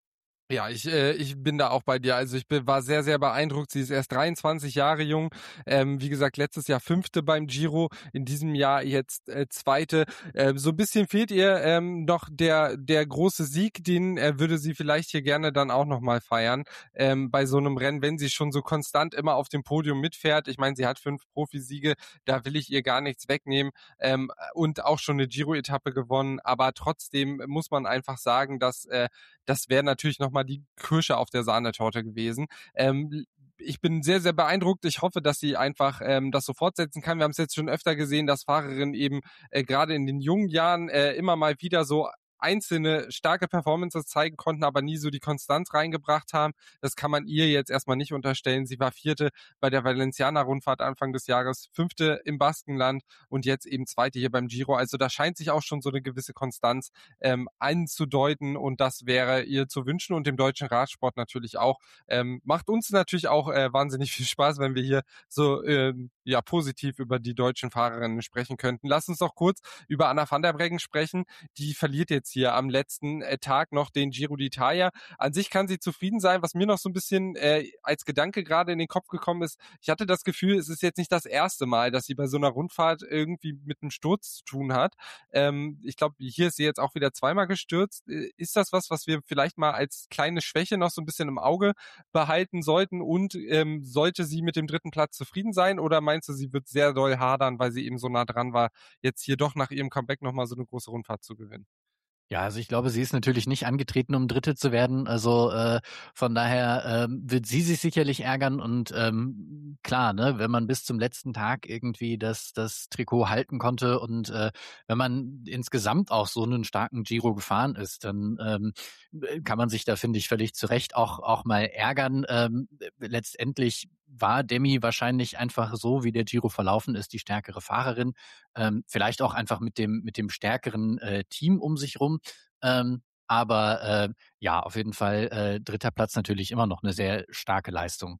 Ja, ich äh, ich bin da auch bei dir. Also ich bin, war sehr, sehr beeindruckt. Sie ist erst dreiundzwanzig Jahre jung. Ähm, wie gesagt, letztes Jahr Fünfte beim Giro, in diesem Jahr jetzt äh, Zweite. Ähm, so ein bisschen fehlt ihr ähm, noch der der große Sieg, den äh, würde sie vielleicht hier gerne dann auch nochmal feiern. Ähm, bei so einem Rennen, wenn sie schon so konstant immer auf dem Podium mitfährt. Ich meine, sie hat fünf Profisiege, da will ich ihr gar nichts wegnehmen. Ähm, und auch schon eine Giro-Etappe gewonnen. Aber trotzdem muss man einfach sagen, dass äh, das wäre natürlich nochmal die Kirsche auf der Sahnetorte gewesen. Ähm, ich bin sehr, sehr beeindruckt. Ich hoffe, dass sie einfach ähm, das so fortsetzen kann. Wir haben es jetzt schon öfter gesehen, dass Fahrerinnen eben äh, gerade in den jungen Jahren äh, immer mal wieder so einzelne starke Performances zeigen konnten, aber nie so die Konstanz reingebracht haben. Das kann man ihr jetzt erstmal nicht unterstellen. Sie war Vierte bei der Valenciana-Rundfahrt Anfang des Jahres, Fünfte im Baskenland und jetzt eben Zweite hier beim Giro. Also da scheint sich auch schon so eine gewisse Konstanz ähm, anzudeuten und das wäre ihr zu wünschen und dem deutschen Radsport natürlich auch. Ähm, macht uns natürlich auch äh, wahnsinnig viel Spaß, wenn wir hier so ähm, ja positiv über die deutschen Fahrerinnen sprechen könnten. Lass uns doch kurz über Anna van der Breggen sprechen. Die verliert jetzt hier am letzten äh, Tag noch den Giro d'Italia. An sich kann sie zufrieden sein. Was mir noch so ein bisschen äh, als Gedanke gerade in den Kopf gekommen ist, ich hatte das Gefühl, es ist jetzt nicht das erste Mal, dass sie bei so einer Rundfahrt irgendwie mit einem Sturz zu tun hat. Ähm, ich glaube, hier ist sie jetzt auch wieder zweimal gestürzt. Äh, Ist das was, was wir vielleicht mal als kleine Schwäche noch so ein bisschen im Auge behalten sollten? Und ähm, sollte sie mit dem dritten Platz zufrieden sein? Oder meinst du, sie wird sehr doll hadern, weil sie eben so nah dran war, jetzt hier doch nach ihrem Comeback nochmal so eine große Rundfahrt zu gewinnen? Ja, also ich glaube, sie ist natürlich nicht angetreten, um Dritte zu werden. Also äh, von daher ähm, wird sie sich sicherlich ärgern. Und ähm, klar, ne, wenn man bis zum letzten Tag irgendwie das das Trikot halten konnte und äh, wenn man insgesamt auch so einen starken Giro gefahren ist, dann ähm, kann man sich da, finde ich, völlig zu Recht auch auch mal ärgern. Ähm, letztendlich war Demi wahrscheinlich einfach so, wie der Giro verlaufen ist, die stärkere Fahrerin. Ähm, vielleicht auch einfach mit dem mit dem stärkeren äh, Team um sich rum. Ähm, aber äh, ja, auf jeden Fall äh, dritter Platz natürlich immer noch eine sehr starke Leistung.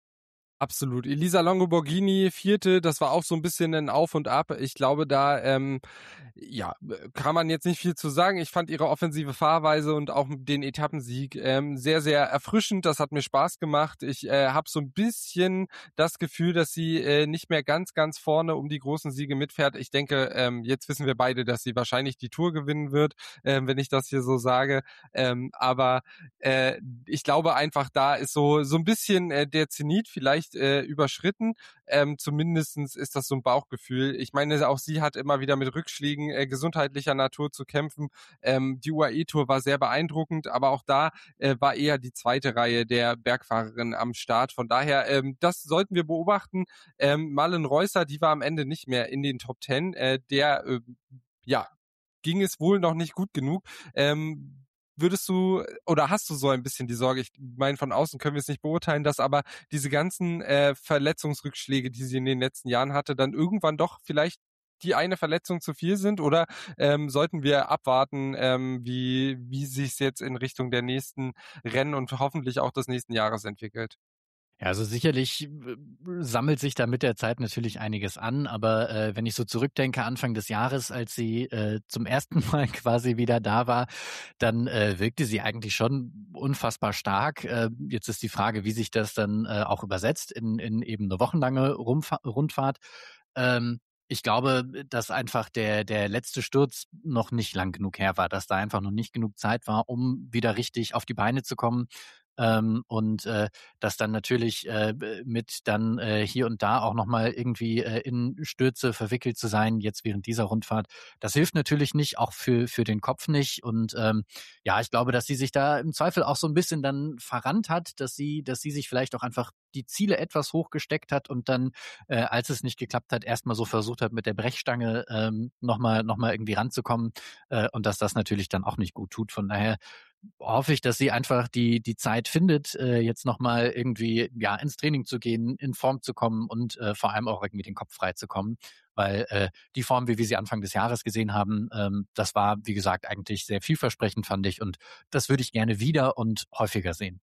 Absolut. Elisa Longo-Borghini, Vierte, das war auch so ein bisschen ein Auf und Ab. Ich glaube, da ähm, ja, kann man jetzt nicht viel zu sagen. Ich fand ihre offensive Fahrweise und auch den Etappensieg ähm, sehr, sehr erfrischend. Das hat mir Spaß gemacht. Ich äh, habe so ein bisschen das Gefühl, dass sie äh, nicht mehr ganz, ganz vorne um die großen Siege mitfährt. Ich denke, ähm, jetzt wissen wir beide, dass sie wahrscheinlich die Tour gewinnen wird, ähm, wenn ich das hier so sage. Ähm, aber äh, ich glaube einfach, da ist so so ein bisschen äh, der Zenit vielleicht äh, überschritten. Ähm, zumindestens ist das so ein Bauchgefühl. Ich meine, auch sie hat immer wieder mit Rückschlägen äh, gesundheitlicher Natur zu kämpfen. Ähm, die U A E-Tour war sehr beeindruckend, aber auch da äh, war eher die zweite Reihe der Bergfahrerin am Start. Von daher, ähm, das sollten wir beobachten. Ähm, Malin Reusser, die war am Ende nicht mehr in den Top Ten. Äh, der, äh, ja, ging es wohl noch nicht gut genug. Ähm, würdest du oder hast du so ein bisschen die Sorge, ich meine, von außen können wir es nicht beurteilen, dass aber diese ganzen äh, Verletzungsrückschläge, die sie in den letzten Jahren hatte, dann irgendwann doch vielleicht die eine Verletzung zu viel sind? Oder ähm, sollten wir abwarten, ähm, wie, wie sich es jetzt in Richtung der nächsten Rennen und hoffentlich auch des nächsten Jahres entwickelt? Ja, also sicherlich äh, sammelt sich da mit der Zeit natürlich einiges an, aber äh, wenn ich so zurückdenke, Anfang des Jahres, als sie äh, zum ersten Mal quasi wieder da war, dann äh, wirkte sie eigentlich schon unfassbar stark. Äh, jetzt ist die Frage, wie sich das dann äh, auch übersetzt in, in eben eine wochenlange Rumfa Rundfahrt. Ähm, ich glaube, dass einfach der, der letzte Sturz noch nicht lang genug her war, dass da einfach noch nicht genug Zeit war, um wieder richtig auf die Beine zu kommen. Ähm, und äh, dass dann natürlich äh, mit dann äh, hier und da auch nochmal irgendwie äh, in Stürze verwickelt zu sein, jetzt während dieser Rundfahrt, das hilft natürlich nicht, auch für, für den Kopf nicht. Und ähm, ja, ich glaube, dass sie sich da im Zweifel auch so ein bisschen dann verrannt hat, dass sie, dass sie sich vielleicht auch einfach die Ziele etwas hochgesteckt hat und dann, äh, als es nicht geklappt hat, erstmal so versucht hat, mit der Brechstange ähm, nochmal noch mal irgendwie ranzukommen äh, und dass das natürlich dann auch nicht gut tut. Von daher hoffe ich, dass sie einfach die die Zeit findet, äh, jetzt nochmal irgendwie ja ins Training zu gehen, in Form zu kommen und äh, vor allem auch irgendwie den Kopf frei zu kommen, weil äh, die Form, wie wir sie Anfang des Jahres gesehen haben, ähm, das war, wie gesagt, eigentlich sehr vielversprechend, fand ich, und das würde ich gerne wieder und häufiger sehen.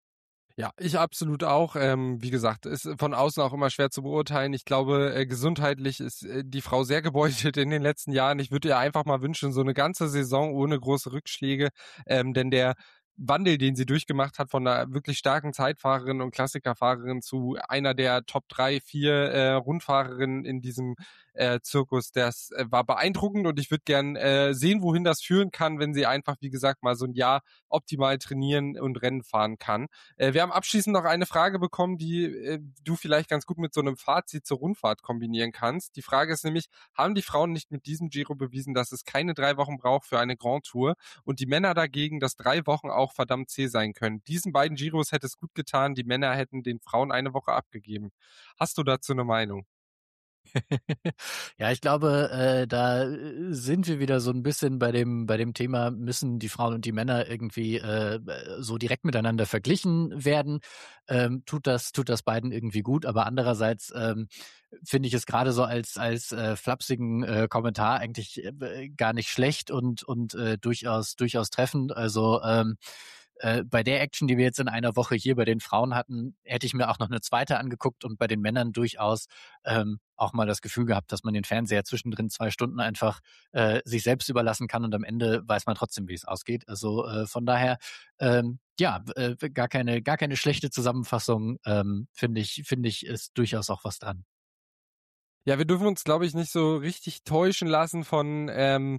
Ja, ich absolut auch. Ähm, wie gesagt, ist von außen auch immer schwer zu beurteilen. Ich glaube, äh, gesundheitlich ist äh, die Frau sehr gebeutelt in den letzten Jahren. Ich würde ihr einfach mal wünschen, so eine ganze Saison ohne große Rückschläge, ähm, denn der Wandel, den sie durchgemacht hat von einer wirklich starken Zeitfahrerin und Klassikerfahrerin zu einer der Top drei, vier äh, Rundfahrerinnen in diesem äh, Zirkus, das äh, war beeindruckend und ich würde gern äh, sehen, wohin das führen kann, wenn sie einfach, wie gesagt, mal so ein Jahr optimal trainieren und Rennen fahren kann. Äh, wir haben abschließend noch eine Frage bekommen, die äh, du vielleicht ganz gut mit so einem Fazit zur Rundfahrt kombinieren kannst. Die Frage ist nämlich, haben die Frauen nicht mit diesem Giro bewiesen, dass es keine drei Wochen braucht für eine Grand Tour und die Männer dagegen, dass drei Wochen auch verdammt zäh sein können? Diesen beiden Giros hätte es gut getan, die Männer hätten den Frauen eine Woche abgegeben. Hast du dazu eine Meinung? Ja, ich glaube, äh, da sind wir wieder so ein bisschen bei dem bei dem Thema, müssen die Frauen und die Männer irgendwie äh, so direkt miteinander verglichen werden. Ähm, tut das tut das beiden irgendwie gut, aber andererseits ähm, finde ich es gerade so als als äh, flapsigen äh, Kommentar eigentlich äh, gar nicht schlecht und und äh, durchaus durchaus treffend. Also ähm, äh, bei der Action, die wir jetzt in einer Woche hier bei den Frauen hatten, hätte ich mir auch noch eine zweite angeguckt und bei den Männern durchaus ähm, auch mal das Gefühl gehabt, dass man den Fernseher zwischendrin zwei Stunden einfach äh, sich selbst überlassen kann und am Ende weiß man trotzdem, wie es ausgeht. Also äh, von daher, ähm, ja, äh, gar keine gar keine schlechte Zusammenfassung, ähm, finde ich, finde ich, ist durchaus auch was dran. Ja, wir dürfen uns, glaube ich, nicht so richtig täuschen lassen von ähm,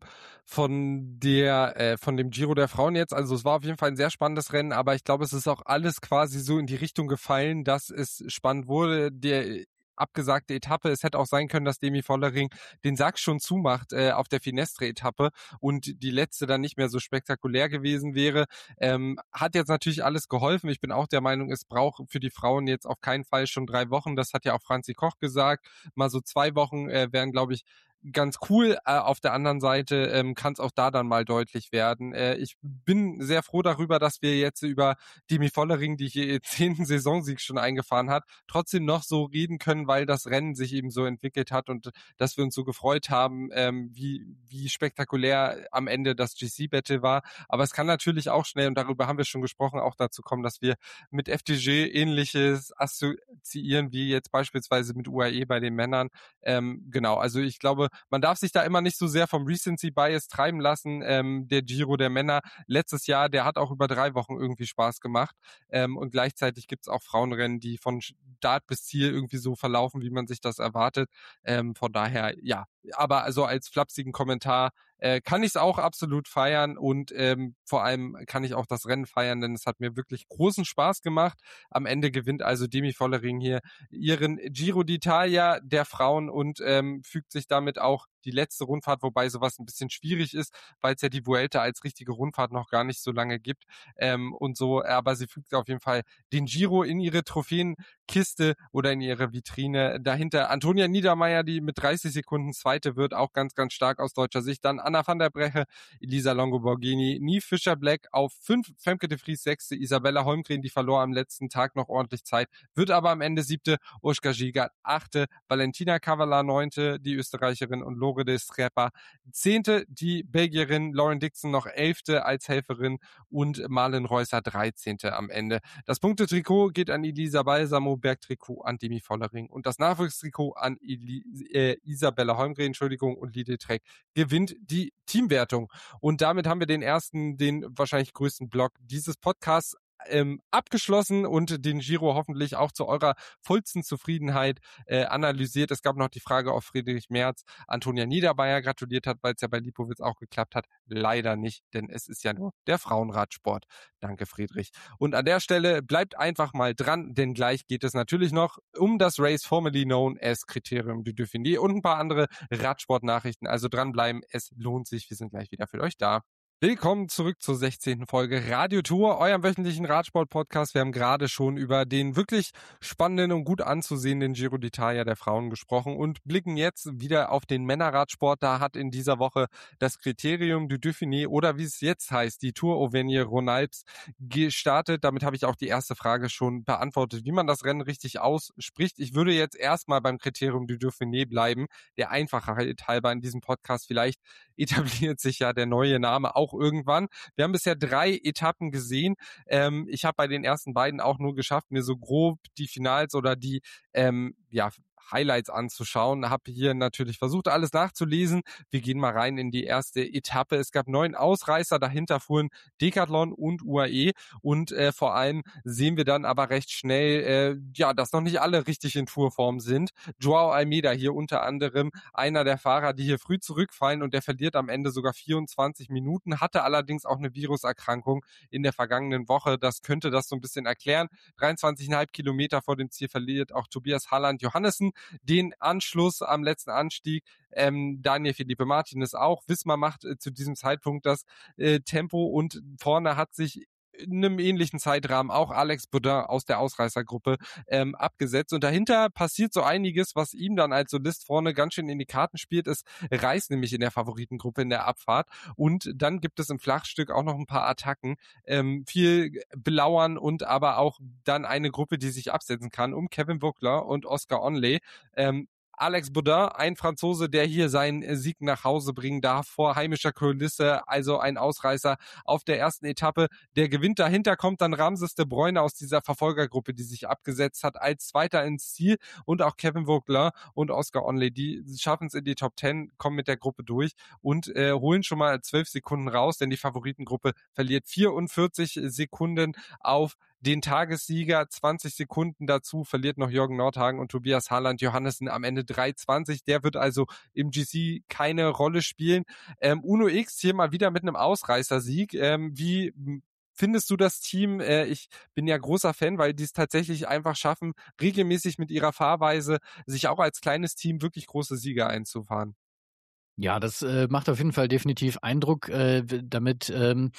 von der äh, von dem Giro der Frauen jetzt. Also es war auf jeden Fall ein sehr spannendes Rennen, aber ich glaube, es ist auch alles quasi so in die Richtung gefallen, dass es spannend wurde. Der abgesagte Etappe. Es hätte auch sein können, dass Demi Vollering den Sack schon zumacht äh, auf der Finestre-Etappe und die letzte dann nicht mehr so spektakulär gewesen wäre. Ähm, hat jetzt natürlich alles geholfen. Ich bin auch der Meinung, es braucht für die Frauen jetzt auf keinen Fall schon drei Wochen. Das hat ja auch Franzi Koch gesagt. Mal so zwei Wochen äh, wären, glaube ich, ganz cool. Äh, auf der anderen Seite ähm, kann es auch da dann mal deutlich werden. Äh, ich bin sehr froh darüber, dass wir jetzt über Demi Vollering, die hier ihren zehnten Saisonsieg schon eingefahren hat, trotzdem noch so reden können, weil das Rennen sich eben so entwickelt hat und dass wir uns so gefreut haben, ähm, wie, wie spektakulär am Ende das G C-Battle war. Aber es kann natürlich auch schnell, und darüber haben wir schon gesprochen, auch dazu kommen, dass wir mit F D G ähnliches assoziieren wie jetzt beispielsweise mit U A E bei den Männern. Ähm, genau, also ich glaube, man darf sich da immer nicht so sehr vom Recency-Bias treiben lassen. Ähm, der Giro der Männer letztes Jahr, der hat auch über drei Wochen irgendwie Spaß gemacht. Ähm, und gleichzeitig gibt es auch Frauenrennen, die von Start bis Ziel irgendwie so verlaufen, wie man sich das erwartet. Ähm, von daher, ja. Aber also als flapsigen Kommentar äh, kann ich es auch absolut feiern und ähm, vor allem kann ich auch das Rennen feiern, denn es hat mir wirklich großen Spaß gemacht. Am Ende gewinnt also Demi Vollering hier ihren Giro d'Italia der Frauen und ähm, fügt sich damit auch die letzte Rundfahrt, wobei sowas ein bisschen schwierig ist, weil es ja die Vuelta als richtige Rundfahrt noch gar nicht so lange gibt ähm, und so, aber sie fügt auf jeden Fall den Giro in ihre Trophäenkiste oder in ihre Vitrine. Dahinter Antonia Niedermeier, die mit dreißig Sekunden Zweite wird, auch ganz, ganz stark aus deutscher Sicht. Dann Anna van der Breche, Elisa Longo-Borghini, Niamh Fischer-Black auf fünf, Femke de Vries Sechste, Isabella Holmgren, die verlor am letzten Tag noch ordentlich Zeit, wird aber am Ende Siebte, Urszka Zsigard Achte, Valentina Kavala Neunte, die Österreicherin und Lore de Strepa Zehnte, die Belgierin Lauren Dixon noch Elfte als Helferin und Marlen Reusser dreizehnte am Ende. Das Punktetrikot geht an Elisa Balsamo, Bergtrikot an Demi Vollering und das Nachwuchstrikot an Eli- äh, Isabella Holmgren, Entschuldigung, und Lidl Trek gewinnt die Teamwertung. Und damit haben wir den ersten, den wahrscheinlich größten Block dieses Podcasts ähm, abgeschlossen und den Giro hoffentlich auch zu eurer vollsten Zufriedenheit äh, analysiert. Es gab noch die Frage, ob Friedrich Merz Antonia Niedermeier gratuliert hat, weil es ja bei Lipowitz auch geklappt hat. Leider nicht, denn es ist ja nur der Frauenradsport. Danke, Friedrich. Und an der Stelle bleibt einfach mal dran, denn gleich geht es natürlich noch um das Race formerly known as Kriterium du Dauphiné und ein paar andere Radsportnachrichten. Also dranbleiben, es lohnt sich. Wir sind gleich wieder für euch da. Willkommen zurück zur sechzehnten Folge Radio Tour, eurem wöchentlichen Radsport-Podcast. Wir haben gerade schon über den wirklich spannenden und gut anzusehenden Giro d'Italia der Frauen gesprochen und blicken jetzt wieder auf den Männerradsport. Da hat in dieser Woche das Kriterium du Dauphiné oder wie es jetzt heißt, die Tour Auvergne-Rhône-Alpes gestartet. Damit habe ich auch die erste Frage schon beantwortet, wie man das Rennen richtig ausspricht. Ich würde jetzt erstmal beim Kriterium du Dauphiné bleiben, der Einfachheit halber in diesem Podcast. Vielleicht etabliert sich ja der neue Name auch irgendwann. Wir haben bisher drei Etappen gesehen. Ähm, ich habe bei den ersten beiden auch nur geschafft, mir so grob die Finals oder die ähm, ja, Highlights anzuschauen. Habe hier natürlich versucht, alles nachzulesen. Wir gehen mal rein in die erste Etappe. Es gab neun Ausreißer, dahinter fuhren Decathlon und U A E und äh, vor allem sehen wir dann aber recht schnell, äh, ja, dass noch nicht alle richtig in Tourform sind. Joao Almeida hier unter anderem, einer der Fahrer, die hier früh zurückfallen und der verliert am Ende sogar vierundzwanzig Minuten, hatte allerdings auch eine Viruserkrankung in der vergangenen Woche. Das könnte das so ein bisschen erklären. dreiundzwanzig Komma fünf Kilometer vor dem Ziel verliert auch Tobias Halland Johannessen den Anschluss am letzten Anstieg. Ähm, Daniel Felipe Martinez auch. Wismar macht äh, zu diesem Zeitpunkt das äh, Tempo und vorne hat sich in einem ähnlichen Zeitrahmen auch Alex Baudin aus der Ausreißergruppe ähm, abgesetzt. Und dahinter passiert so einiges, was ihm dann als Solist vorne ganz schön in die Karten spielt. Es reißt nämlich in der Favoritengruppe in der Abfahrt. Und dann gibt es im Flachstück auch noch ein paar Attacken. Ähm, viel Belauern und aber auch dann eine Gruppe, die sich absetzen kann, um Kevin Buckler und Oscar Onley. Ähm, Alex Baudin, ein Franzose, der hier seinen Sieg nach Hause bringen darf vor heimischer Kulisse, also ein Ausreißer auf der ersten Etappe. Der gewinnt, dahinter kommt dann Ramses de Bruyne aus dieser Verfolgergruppe, die sich abgesetzt hat, als Zweiter ins Ziel und auch Kevin Vogler und Oscar Onley, die schaffen es in die Top Ten, kommen mit der Gruppe durch und äh, holen schon mal zwölf Sekunden raus, denn die Favoritengruppe verliert vierundvierzig Sekunden auf den Tagessieger, zwanzig Sekunden dazu verliert noch Jürgen Nordhagen und Tobias Halland Johannessen am Ende drei zwanzig. Der wird also im G C keine Rolle spielen. Ähm, Uno X hier mal wieder mit einem Ausreißersieg. Ähm, wie findest du das Team? Äh, ich bin ja großer Fan, weil die es tatsächlich einfach schaffen, regelmäßig mit ihrer Fahrweise sich auch als kleines Team wirklich große Siege einzufahren. Ja, das äh, macht auf jeden Fall definitiv Eindruck. Äh, damit ähm,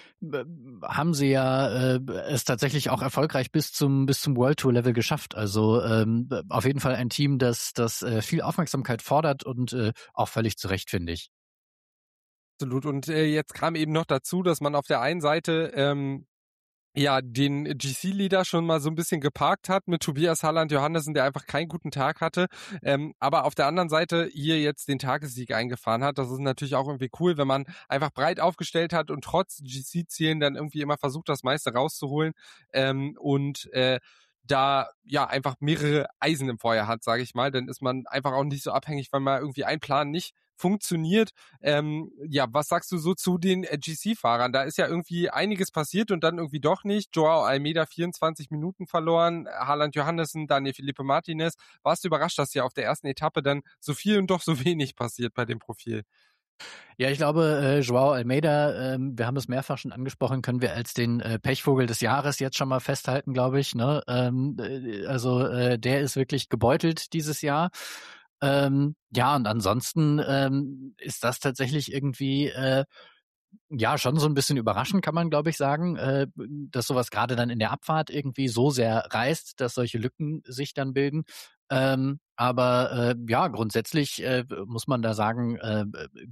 haben sie ja äh, es tatsächlich auch erfolgreich bis zum bis zum World Tour Level geschafft. Also ähm, auf jeden Fall ein Team, das das äh, viel Aufmerksamkeit fordert und äh, auch völlig zu Recht, finde ich. Absolut. Und äh, jetzt kam eben noch dazu, dass man auf der einen Seite ähm, ja, den G C-Leader schon mal so ein bisschen geparkt hat mit Tobias Halland Johannessen, der einfach keinen guten Tag hatte. Ähm, aber auf der anderen Seite hier jetzt den Tagessieg eingefahren hat. Das ist natürlich auch irgendwie cool, wenn man einfach breit aufgestellt hat und trotz G C-Zielen dann irgendwie immer versucht, das meiste rauszuholen. Ähm, und äh, da ja einfach mehrere Eisen im Feuer hat, sage ich mal, dann ist man einfach auch nicht so abhängig, weil mal irgendwie ein Plan nicht funktioniert. Ähm, ja, was sagst du so zu den äh, G C-Fahrern? Da ist ja irgendwie einiges passiert und dann irgendwie doch nicht. Joao Almeida vierundzwanzig Minuten verloren, Halland Johannessen, Daniel Felipe Martinez. Warst du überrascht, dass ja auf der ersten Etappe dann so viel und doch so wenig passiert bei dem Profil? Ja, ich glaube, äh, Joao Almeida, ähm, wir haben es mehrfach schon angesprochen, können wir als den äh, Pechvogel des Jahres jetzt schon mal festhalten, glaube ich. Ne? Ähm, äh, also äh, der ist wirklich gebeutelt dieses Jahr. Ähm, ja, und ansonsten ähm, ist das tatsächlich irgendwie äh, ja schon so ein bisschen überraschend, kann man, glaube ich, sagen, äh, dass sowas gerade dann in der Abfahrt irgendwie so sehr reißt, dass solche Lücken sich dann bilden. Ähm, aber äh, ja, grundsätzlich äh, muss man da sagen, äh,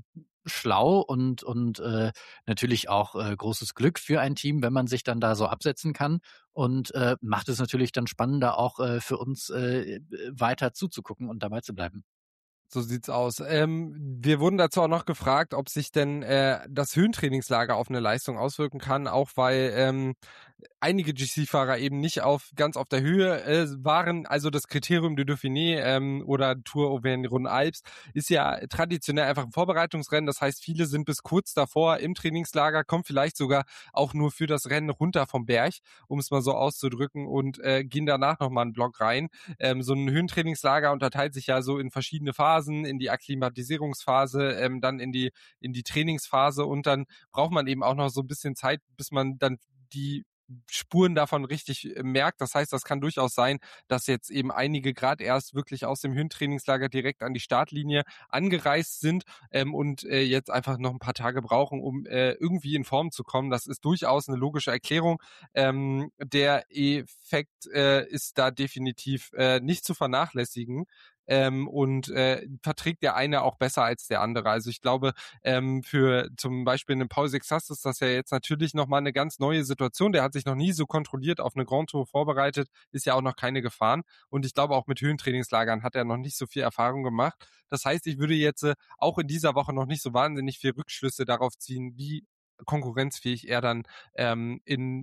schlau und und äh, natürlich auch äh, großes Glück für ein Team, wenn man sich dann da so absetzen kann und äh, macht es natürlich dann spannender auch äh, für uns äh, weiter zuzugucken und dabei zu bleiben. So sieht's aus. Ähm, wir wurden dazu auch noch gefragt, ob sich denn äh, das Höhentrainingslager auf eine Leistung auswirken kann, auch weil ähm, einige G C-Fahrer eben nicht auf ganz auf der Höhe äh, waren. Also das Kriterium du Dauphiné ähm, oder Tour Auvergne-Rhône-Alpes ist ja traditionell einfach ein Vorbereitungsrennen. Das heißt, viele sind bis kurz davor im Trainingslager, kommen vielleicht sogar auch nur für das Rennen runter vom Berg, um es mal so auszudrücken, und äh, gehen danach nochmal einen Block rein. Ähm, so ein Höhentrainingslager unterteilt sich ja so in verschiedene Phasen, in die Akklimatisierungsphase, ähm, dann in die in die Trainingsphase, und dann braucht man eben auch noch so ein bisschen Zeit, bis man dann die Spuren davon richtig merkt. Das heißt, das kann durchaus sein, dass jetzt eben einige gerade erst wirklich aus dem Höhentrainingslager direkt an die Startlinie angereist sind ähm, und äh, jetzt einfach noch ein paar Tage brauchen, um äh, irgendwie in Form zu kommen. Das ist durchaus eine logische Erklärung. Ähm, der Effekt äh, ist da definitiv äh, nicht zu vernachlässigen. Ähm, und äh, verträgt der eine auch besser als der andere. Also ich glaube, ähm, für zum Beispiel einen Paul Sixas ist das ja jetzt natürlich nochmal eine ganz neue Situation. Der hat sich noch nie so kontrolliert auf eine Grand Tour vorbereitet, ist ja auch noch keine gefahren. Und ich glaube, auch mit Höhentrainingslagern hat er noch nicht so viel Erfahrung gemacht. Das heißt, ich würde jetzt äh, auch in dieser Woche noch nicht so wahnsinnig viel Rückschlüsse darauf ziehen, wie konkurrenzfähig er dann ähm, in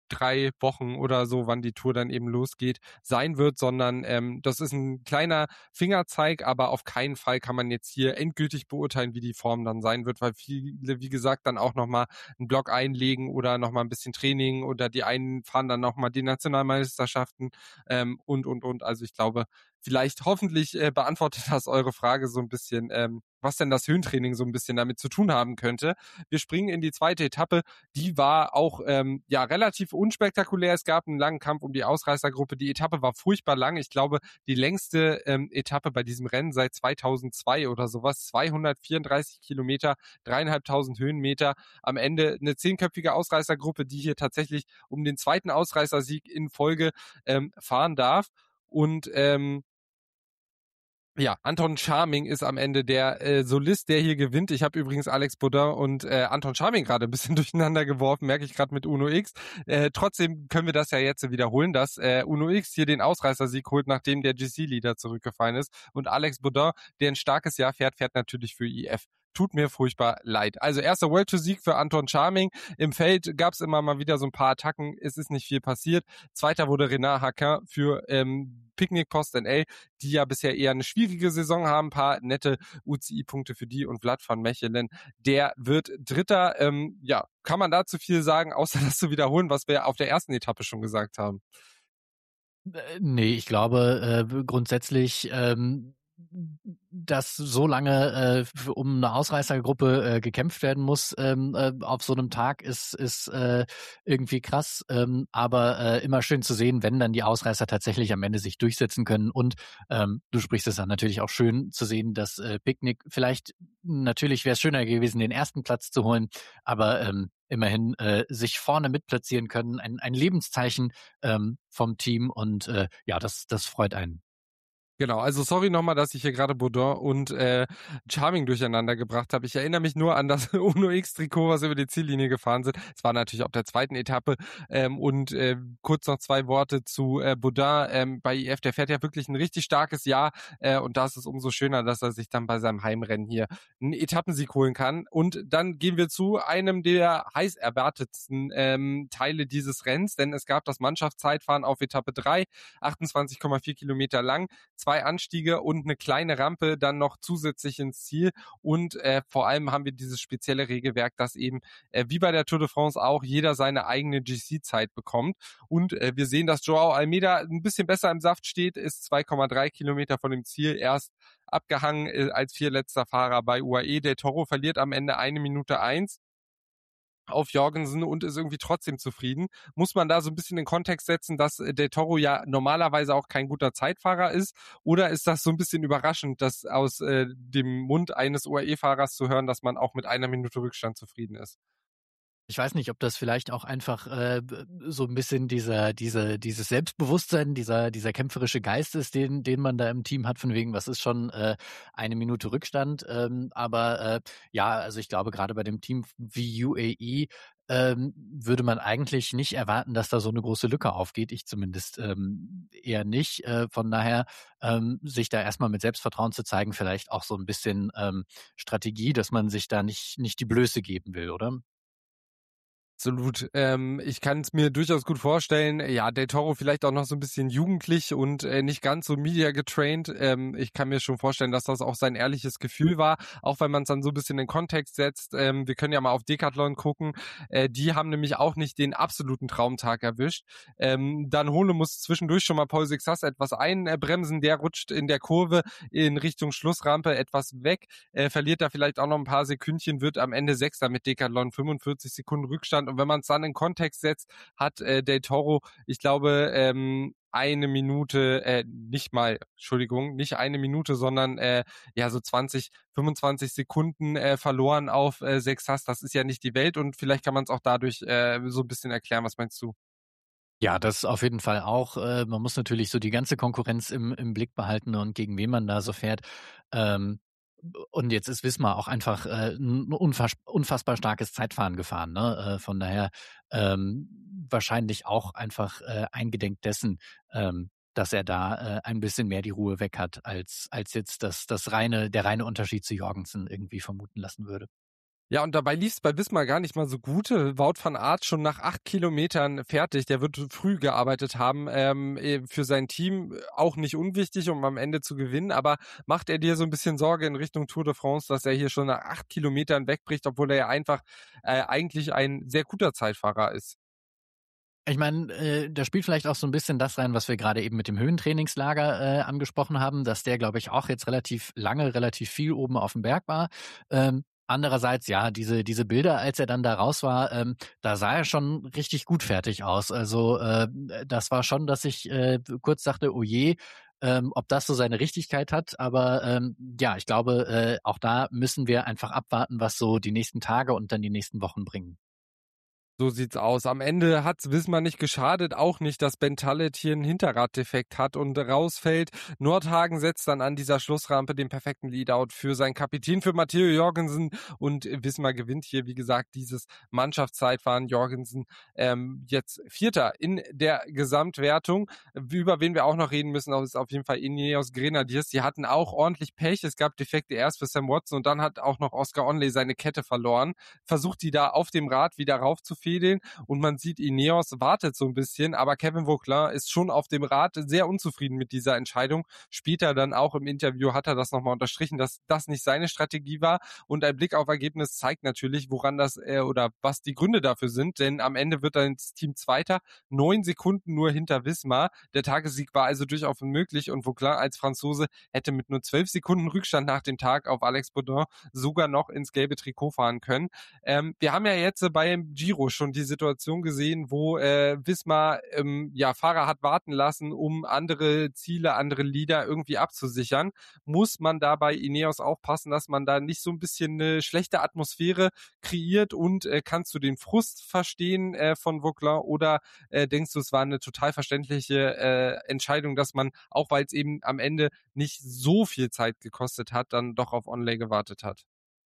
drei Wochen oder so, wann die Tour dann eben losgeht, sein wird, sondern ähm, das ist ein kleiner Fingerzeig, aber auf keinen Fall kann man jetzt hier endgültig beurteilen, wie die Form dann sein wird, weil viele, wie gesagt, dann auch nochmal einen Block einlegen oder nochmal ein bisschen Training oder die einen fahren dann nochmal die Nationalmeisterschaften ähm, und, und, und. Also ich glaube, vielleicht hoffentlich äh, beantwortet das eure Frage so ein bisschen, ähm, was denn das Höhentraining so ein bisschen damit zu tun haben könnte. Wir springen in die zweite Etappe. Die war auch ähm, ja relativ unspektakulär. Es gab einen langen Kampf um die Ausreißergruppe. Die Etappe war furchtbar lang. Ich glaube, die längste ähm, Etappe bei diesem Rennen seit zweitausendzwei oder sowas. zweihundertvierunddreißig Kilometer, dreieinhalbtausend Höhenmeter. Am Ende eine zehnköpfige Ausreißergruppe, die hier tatsächlich um den zweiten Ausreißersieg in Folge ähm, fahren darf. Und ähm, ja, Anton Charming ist am Ende der äh, Solist, der hier gewinnt. Ich habe übrigens Alex Baudin und äh, Anton Charming gerade ein bisschen durcheinander geworfen, merke ich gerade mit Uno X. Äh, trotzdem können wir das ja jetzt wiederholen, dass äh, Uno X hier den Ausreißersieg holt, nachdem der G C-Leader zurückgefallen ist. Und Alex Baudin, der ein starkes Jahr fährt, fährt natürlich für I F. Tut mir furchtbar leid. Also erster World Tour Sieg für Anton Charming. Im Feld gab es immer mal wieder so ein paar Attacken. Es ist nicht viel passiert. Zweiter wurde Renard Haquin für ähm, Picnic Post N L, die ja bisher eher eine schwierige Saison haben. Ein paar nette U C I-Punkte für die und Vlad van Mechelen. Der wird Dritter. Ähm, ja, kann man dazu viel sagen, außer das zu wiederholen, was wir auf der ersten Etappe schon gesagt haben? Äh, nee, ich glaube äh, grundsätzlich, ähm, dass so lange äh, für, um eine Ausreißergruppe äh, gekämpft werden muss ähm, äh, auf so einem Tag, ist ist äh, irgendwie krass. Ähm, aber äh, immer schön zu sehen, wenn dann die Ausreißer tatsächlich am Ende sich durchsetzen können. Und ähm, du sprichst es dann natürlich auch schön zu sehen, dass äh, Picnic vielleicht, natürlich wäre es schöner gewesen, den ersten Platz zu holen, aber ähm, immerhin äh, sich vorne mitplatzieren können. Ein, ein Lebenszeichen ähm, vom Team und äh, ja, das, das freut einen. Genau, also sorry nochmal, dass ich hier gerade Baudin und äh, Charming durcheinander gebracht habe. Ich erinnere mich nur an das Uno X-Trikot, was über die Ziellinie gefahren sind. Es war natürlich auf der zweiten Etappe. Ähm, und äh, kurz noch zwei Worte zu äh, Baudin ähm, bei I F. Der fährt ja wirklich ein richtig starkes Jahr äh, und da ist es umso schöner, dass er sich dann bei seinem Heimrennen hier einen Etappensieg holen kann. Und dann gehen wir zu einem der heiß erwartetsten ähm, Teile dieses Rennens, denn es gab das Mannschaftszeitfahren auf Etappe drei, achtundzwanzig Komma vier Kilometer lang. Zwei Anstiege und eine kleine Rampe dann noch zusätzlich ins Ziel. Und äh, vor allem haben wir dieses spezielle Regelwerk, dass eben äh, wie bei der Tour de France auch jeder seine eigene G C-Zeit bekommt. Und äh, wir sehen, dass Joao Almeida ein bisschen besser im Saft steht, ist zwei Komma drei Kilometer von dem Ziel erst abgehangen äh, als vierletzter Fahrer bei U A E. Del Toro verliert am Ende eine Minute eins auf Jorgensen und ist irgendwie trotzdem zufrieden. Muss man da so ein bisschen in Kontext setzen, dass äh, Del Toro ja normalerweise auch kein guter Zeitfahrer ist? Oder ist das so ein bisschen überraschend, dass aus äh, dem Mund eines U A E-Fahrers zu hören, dass man auch mit einer Minute Rückstand zufrieden ist? Ich weiß nicht, ob das vielleicht auch einfach äh, so ein bisschen dieser, diese, dieses Selbstbewusstsein, dieser, dieser kämpferische Geist ist, den, den man da im Team hat, von wegen, was ist schon äh, eine Minute Rückstand. Ähm, aber äh, ja, also ich glaube, gerade bei dem Team wie U A E ähm, würde man eigentlich nicht erwarten, dass da so eine große Lücke aufgeht. Ich zumindest ähm, eher nicht. Äh, von daher ähm, sich da erstmal mit Selbstvertrauen zu zeigen, vielleicht auch so ein bisschen ähm, Strategie, dass man sich da nicht, nicht die Blöße geben will, oder? Absolut. Ähm, ich kann es mir durchaus gut vorstellen. Ja, Del Toro vielleicht auch noch so ein bisschen jugendlich und äh, nicht ganz so media getraint. Ähm, ich kann mir schon vorstellen, dass das auch sein ehrliches Gefühl war, auch wenn man es dann so ein bisschen in Kontext setzt. Ähm, wir können ja mal auf Decathlon gucken. Äh, die haben nämlich auch nicht den absoluten Traumtag erwischt. Ähm, dann Hole muss zwischendurch schon mal Paul Sixas etwas einbremsen. Der rutscht in der Kurve in Richtung Schlussrampe etwas weg, äh, verliert da vielleicht auch noch ein paar Sekündchen, wird am Ende Sechster mit Decathlon, fünfundvierzig Sekunden Rückstand. Und wenn man es dann in Kontext setzt, hat äh, Del Toro, ich glaube, ähm, eine Minute, äh, nicht mal, Entschuldigung, nicht eine Minute, sondern äh, ja so zwanzig, fünfundzwanzig Sekunden äh, verloren auf äh, Sexas. Das ist ja nicht die Welt und vielleicht kann man es auch dadurch äh, so ein bisschen erklären. Was meinst du? Ja, das auf jeden Fall auch. Äh, man muss natürlich so die ganze Konkurrenz im, im Blick behalten und gegen wen man da so fährt. Ähm, und jetzt ist Wismar auch einfach äh, ein unfass, unfassbar starkes Zeitfahren gefahren. Ne? Äh, von daher ähm, wahrscheinlich auch einfach äh, eingedenk dessen, ähm, dass er da äh, ein bisschen mehr die Ruhe weg hat, als, als jetzt das, das reine, der reine Unterschied zu Jorgensen irgendwie vermuten lassen würde. Ja, und dabei lief es bei Wismar gar nicht mal so gut. Wout van Aert schon nach acht Kilometern fertig. Der wird früh gearbeitet haben, ähm, für sein Team auch nicht unwichtig, um am Ende zu gewinnen. Aber macht er dir so ein bisschen Sorge in Richtung Tour de France, dass er hier schon nach acht Kilometern wegbricht, obwohl er ja einfach äh, eigentlich ein sehr guter Zeitfahrer ist? Ich meine, äh, da spielt vielleicht auch so ein bisschen das rein, was wir gerade eben mit dem Höhentrainingslager äh, angesprochen haben, dass der, glaube ich, auch jetzt relativ lange, relativ viel oben auf dem Berg war. Ähm, andererseits, ja, diese diese Bilder, als er dann da raus war, ähm, da sah er schon richtig gut fertig aus. Also, äh, das war schon, dass ich äh, kurz dachte: „Oh je, ähm, ob das so seine Richtigkeit hat." Aber, ähm, ja, ich glaube, äh, auch da müssen wir einfach abwarten, was so die nächsten Tage und dann die nächsten Wochen bringen. So sieht's aus. Am Ende hat's Wismar nicht geschadet, auch nicht, dass Ben Tallet hier einen Hinterraddefekt hat und rausfällt. Nordhagen setzt dann an dieser Schlussrampe den perfekten Leadout für seinen Kapitän, für Matteo Jorgensen, und Wismar gewinnt hier, wie gesagt, dieses Mannschaftszeitfahren. Jorgensen ähm, jetzt Vierter in der Gesamtwertung. Über wen wir auch noch reden müssen, ist auf jeden Fall Ineos Grenadiers. Die hatten auch ordentlich Pech. Es gab Defekte erst für Sam Watson und dann hat auch noch Oscar Onley seine Kette verloren. Versucht die da auf dem Rad wieder raufzufedern, und man sieht, Ineos wartet so ein bisschen, aber Kevin Vauquelin ist schon auf dem Rad sehr unzufrieden mit dieser Entscheidung. Später dann auch im Interview hat er das nochmal unterstrichen, dass das nicht seine Strategie war, und ein Blick auf Ergebnis zeigt natürlich, woran das äh, oder was die Gründe dafür sind, denn am Ende wird dann das Team Zweiter, neun Sekunden nur hinter Wismar. Der Tagessieg war also durchaus möglich, und Vauquelin als Franzose hätte mit nur zwölf Sekunden Rückstand nach dem Tag auf Alex Baudin sogar noch ins gelbe Trikot fahren können. Ähm, wir haben ja jetzt äh, beim Giro schon die Situation gesehen, wo äh, Wismar ähm, ja Fahrer hat warten lassen, um andere Ziele, andere Leader irgendwie abzusichern. Muss man da bei Ineos aufpassen, dass man da nicht so ein bisschen eine schlechte Atmosphäre kreiert, und äh, kannst du den Frust verstehen äh, von Vauquelin, oder äh, denkst du, es war eine total verständliche äh, Entscheidung, dass man, auch weil es eben am Ende nicht so viel Zeit gekostet hat, dann doch auf Onley gewartet hat?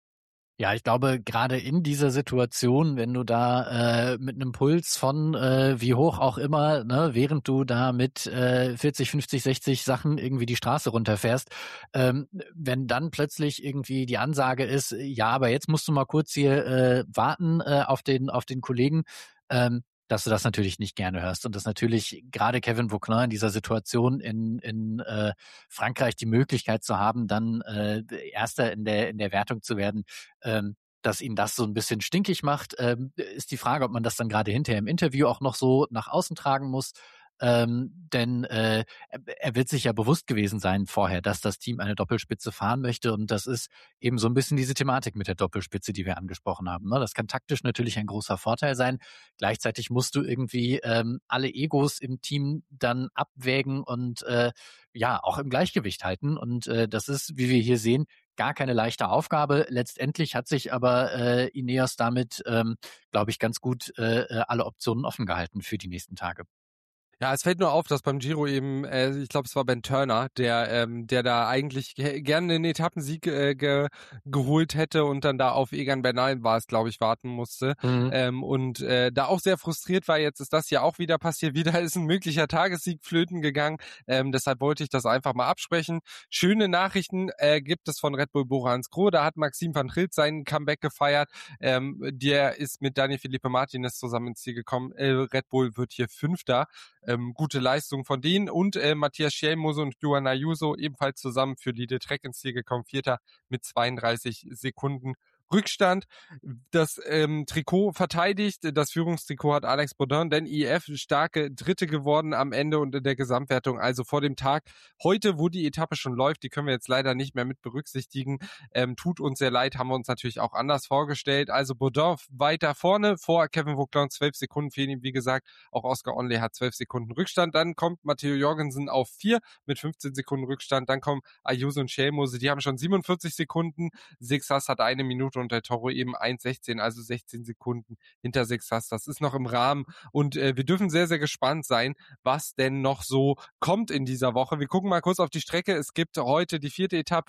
Ja, ich glaube, gerade in dieser Situation, wenn du da äh, mit einem Puls von äh, wie hoch auch immer, ne, während du da mit äh, vierzig, fünfzig, sechzig Sachen irgendwie die Straße runterfährst, ähm, wenn dann plötzlich irgendwie die Ansage ist, ja, aber jetzt musst du mal kurz hier äh, warten äh, auf den auf den Kollegen, ähm, dass du das natürlich nicht gerne hörst, und dass natürlich gerade Kevin Vauquelin in dieser Situation in in äh, Frankreich die Möglichkeit zu haben, dann äh, Erster in der in der Wertung zu werden, ähm, dass ihn das so ein bisschen stinkig macht, ähm, ist die Frage, ob man das dann gerade hinterher im Interview auch noch so nach außen tragen muss. Ähm, denn äh, er wird sich ja bewusst gewesen sein vorher, dass das Team eine Doppelspitze fahren möchte, und das ist eben so ein bisschen diese Thematik mit der Doppelspitze, die wir angesprochen haben. Ne? Das kann taktisch natürlich ein großer Vorteil sein. Gleichzeitig musst du irgendwie ähm, alle Egos im Team dann abwägen und äh, ja auch im Gleichgewicht halten. Und äh, das ist, wie wir hier sehen, gar keine leichte Aufgabe. Letztendlich hat sich aber äh, Ineos damit, ähm, glaube ich, ganz gut äh, alle Optionen offen gehalten für die nächsten Tage. Ja, es fällt nur auf, dass beim Giro eben, äh, ich glaube, es war Ben Turner, der ähm, der da eigentlich ge- gerne einen Etappensieg äh, ge geholt hätte und dann da auf Egan Bernal war es, glaube ich, warten musste. Mhm. Ähm, und äh, da auch sehr frustriert war. Jetzt ist das ja auch wieder passiert. Wieder ist ein möglicher Tagessieg flöten gegangen. Ähm, deshalb wollte ich das einfach mal absprechen. Schöne Nachrichten äh, gibt es von Red Bull Bora-Hansgrohe. Da hat Maxime van Gils seinen Comeback gefeiert. Ähm, der ist mit Dani Felipe Martinez zusammen ins Ziel gekommen. Äh, Red Bull wird hier Fünfter. Ähm, gute Leistung von denen, und äh, Matthias Schielmose und Johan Ayuso ebenfalls zusammen für Liede Trek ins Ziel gekommen, Vierter mit zweiunddreißig Sekunden Rückstand. Das ähm, Trikot verteidigt, das Führungstrikot hat Alex Baudin, denn I F starke Dritte geworden am Ende und in der Gesamtwertung, also vor dem Tag heute, wo die Etappe schon läuft, die können wir jetzt leider nicht mehr mit berücksichtigen, ähm, tut uns sehr leid, haben wir uns natürlich auch anders vorgestellt. Also Baudin weiter vorne, vor Kevin Vauquelin zwölf Sekunden fehlen ihm, wie gesagt, auch Oscar Onley hat zwölf Sekunden Rückstand, dann kommt Matteo Jorgensen auf vier mit fünfzehn Sekunden Rückstand, dann kommen Ayuso und Schielmose, die haben schon siebenundvierzig Sekunden, Sixas hat eine Minute und der Toro eben eins sechzehn, also sechzehn Sekunden hinter Sixas. Das ist noch im Rahmen, und äh, wir dürfen sehr, sehr gespannt sein, was denn noch so kommt in dieser Woche. Wir gucken mal kurz auf die Strecke. Es gibt heute die vierte Etappe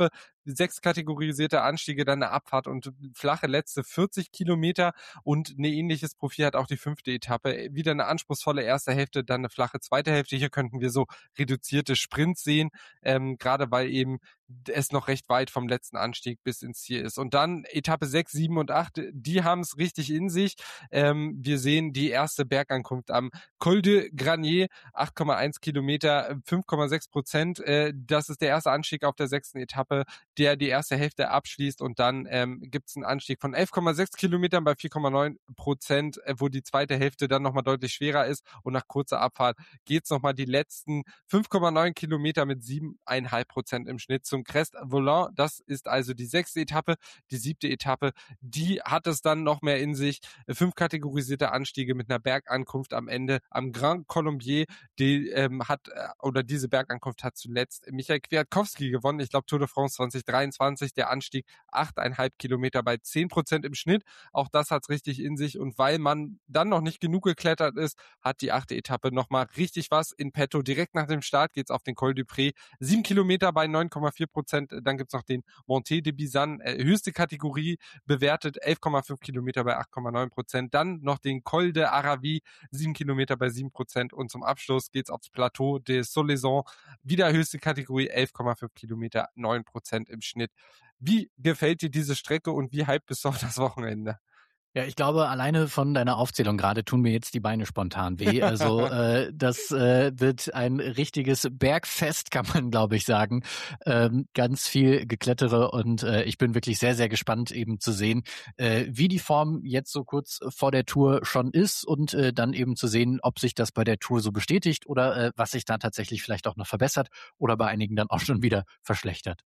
sechs kategorisierte Anstiege, dann eine Abfahrt und flache letzte vierzig Kilometer und ein ähnliches Profil hat auch die fünfte Etappe. Wieder eine anspruchsvolle erste Hälfte, dann eine flache zweite Hälfte. Hier könnten wir so reduzierte Sprints sehen, ähm, gerade weil eben es noch recht weit vom letzten Anstieg bis ins Ziel ist. Und dann Etappe sechs, sieben und acht, die haben es richtig in sich. Ähm, wir sehen die erste Bergankunft am Col de Granier, acht Komma eins Kilometer, fünf Komma sechs Prozent. Äh, das ist der erste Anstieg auf der sechsten Etappe, der die erste Hälfte abschließt. Und dann ähm, gibt es einen Anstieg von elf Komma sechs Kilometern bei vier Komma neun Prozent, äh, wo die zweite Hälfte dann nochmal deutlich schwerer ist. Und nach kurzer Abfahrt geht es nochmal die letzten fünf Komma neun Kilometer mit sieben Komma fünf Prozent im Schnitt zum Crest Volant. Das ist also die sechste Etappe. Die siebte Etappe, die hat es dann noch mehr in sich. Fünf kategorisierte Anstiege mit einer Bergankunft am Ende am Grand Colombier. Die ähm, hat, oder diese Bergankunft hat zuletzt Michael Kwiatkowski gewonnen. Ich glaube Tour de France zwanzig dreiundzwanzig. Der Anstieg acht Komma fünf Kilometer bei zehn Prozent im Schnitt. Auch das hat es richtig in sich. Und weil man dann noch nicht genug geklettert ist, hat die achte Etappe nochmal richtig was in petto. Direkt nach dem Start geht es auf den Col du Pré. sieben Kilometer bei neun Komma vier Prozent. Dann gibt es noch den Montée de Bizan, äh, höchste Kategorie bewertet, elf Komma fünf Kilometer bei acht Komma neun Prozent. Dann noch den Col de Aravis, sieben Kilometer bei sieben Prozent. Und zum Abschluss geht es aufs Plateau de Solaison. Wieder höchste Kategorie, elf Komma fünf Kilometer, neun Prozent im Schnitt. Wie gefällt dir diese Strecke und wie hyped bist du auf das Wochenende? Ja, ich glaube, alleine von deiner Aufzählung gerade tun mir jetzt die Beine spontan weh. Also äh, das äh, wird ein richtiges Bergfest, kann man, glaube ich, sagen. Ähm, ganz viel Geklettere und äh, ich bin wirklich sehr, sehr gespannt eben zu sehen, äh, wie die Form jetzt so kurz vor der Tour schon ist und äh, dann eben zu sehen, ob sich das bei der Tour so bestätigt oder äh, was sich da tatsächlich vielleicht auch noch verbessert oder bei einigen dann auch schon wieder verschlechtert.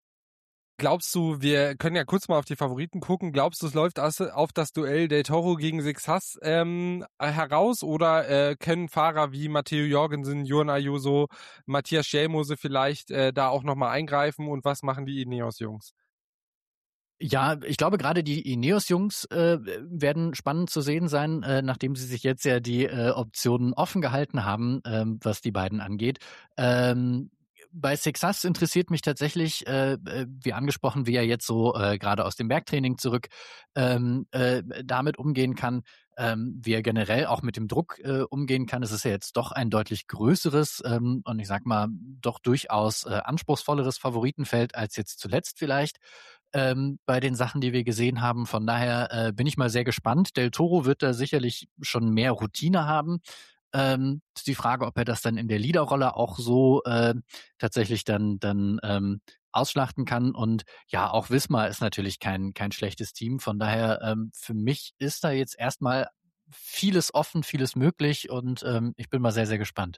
Glaubst du, wir können ja kurz mal auf die Favoriten gucken, glaubst du, es läuft auf das Duell Del Toro gegen Sixas ähm, heraus oder äh, können Fahrer wie Matteo Jorgensen, Jorn Ayuso, Matthias Schellmose vielleicht äh, da auch nochmal eingreifen und was machen die Ineos-Jungs? Ja, ich glaube, gerade die Ineos-Jungs äh, werden spannend zu sehen sein, äh, nachdem sie sich jetzt ja die äh, Optionen offen gehalten haben, ähm, was die beiden angeht. Ähm, Bei Sixas interessiert mich tatsächlich, äh, wie angesprochen, wie er jetzt so äh, gerade aus dem Bergtraining zurück ähm, äh, damit umgehen kann, ähm, wie er generell auch mit dem Druck äh, umgehen kann. Es ist ja jetzt doch ein deutlich größeres ähm, und ich sag mal doch durchaus äh, anspruchsvolleres Favoritenfeld als jetzt zuletzt vielleicht ähm, bei den Sachen, die wir gesehen haben. Von daher äh, bin ich mal sehr gespannt. Del Toro wird da sicherlich schon mehr Routine haben. Ähm, ist die Frage, ob er das dann in der Leaderrolle auch so äh, tatsächlich dann dann ähm, ausschlachten kann. Und ja, auch Visma ist natürlich kein kein schlechtes Team. Von daher ähm, für mich ist da jetzt erstmal vieles offen, vieles möglich und ähm, ich bin mal sehr, sehr gespannt.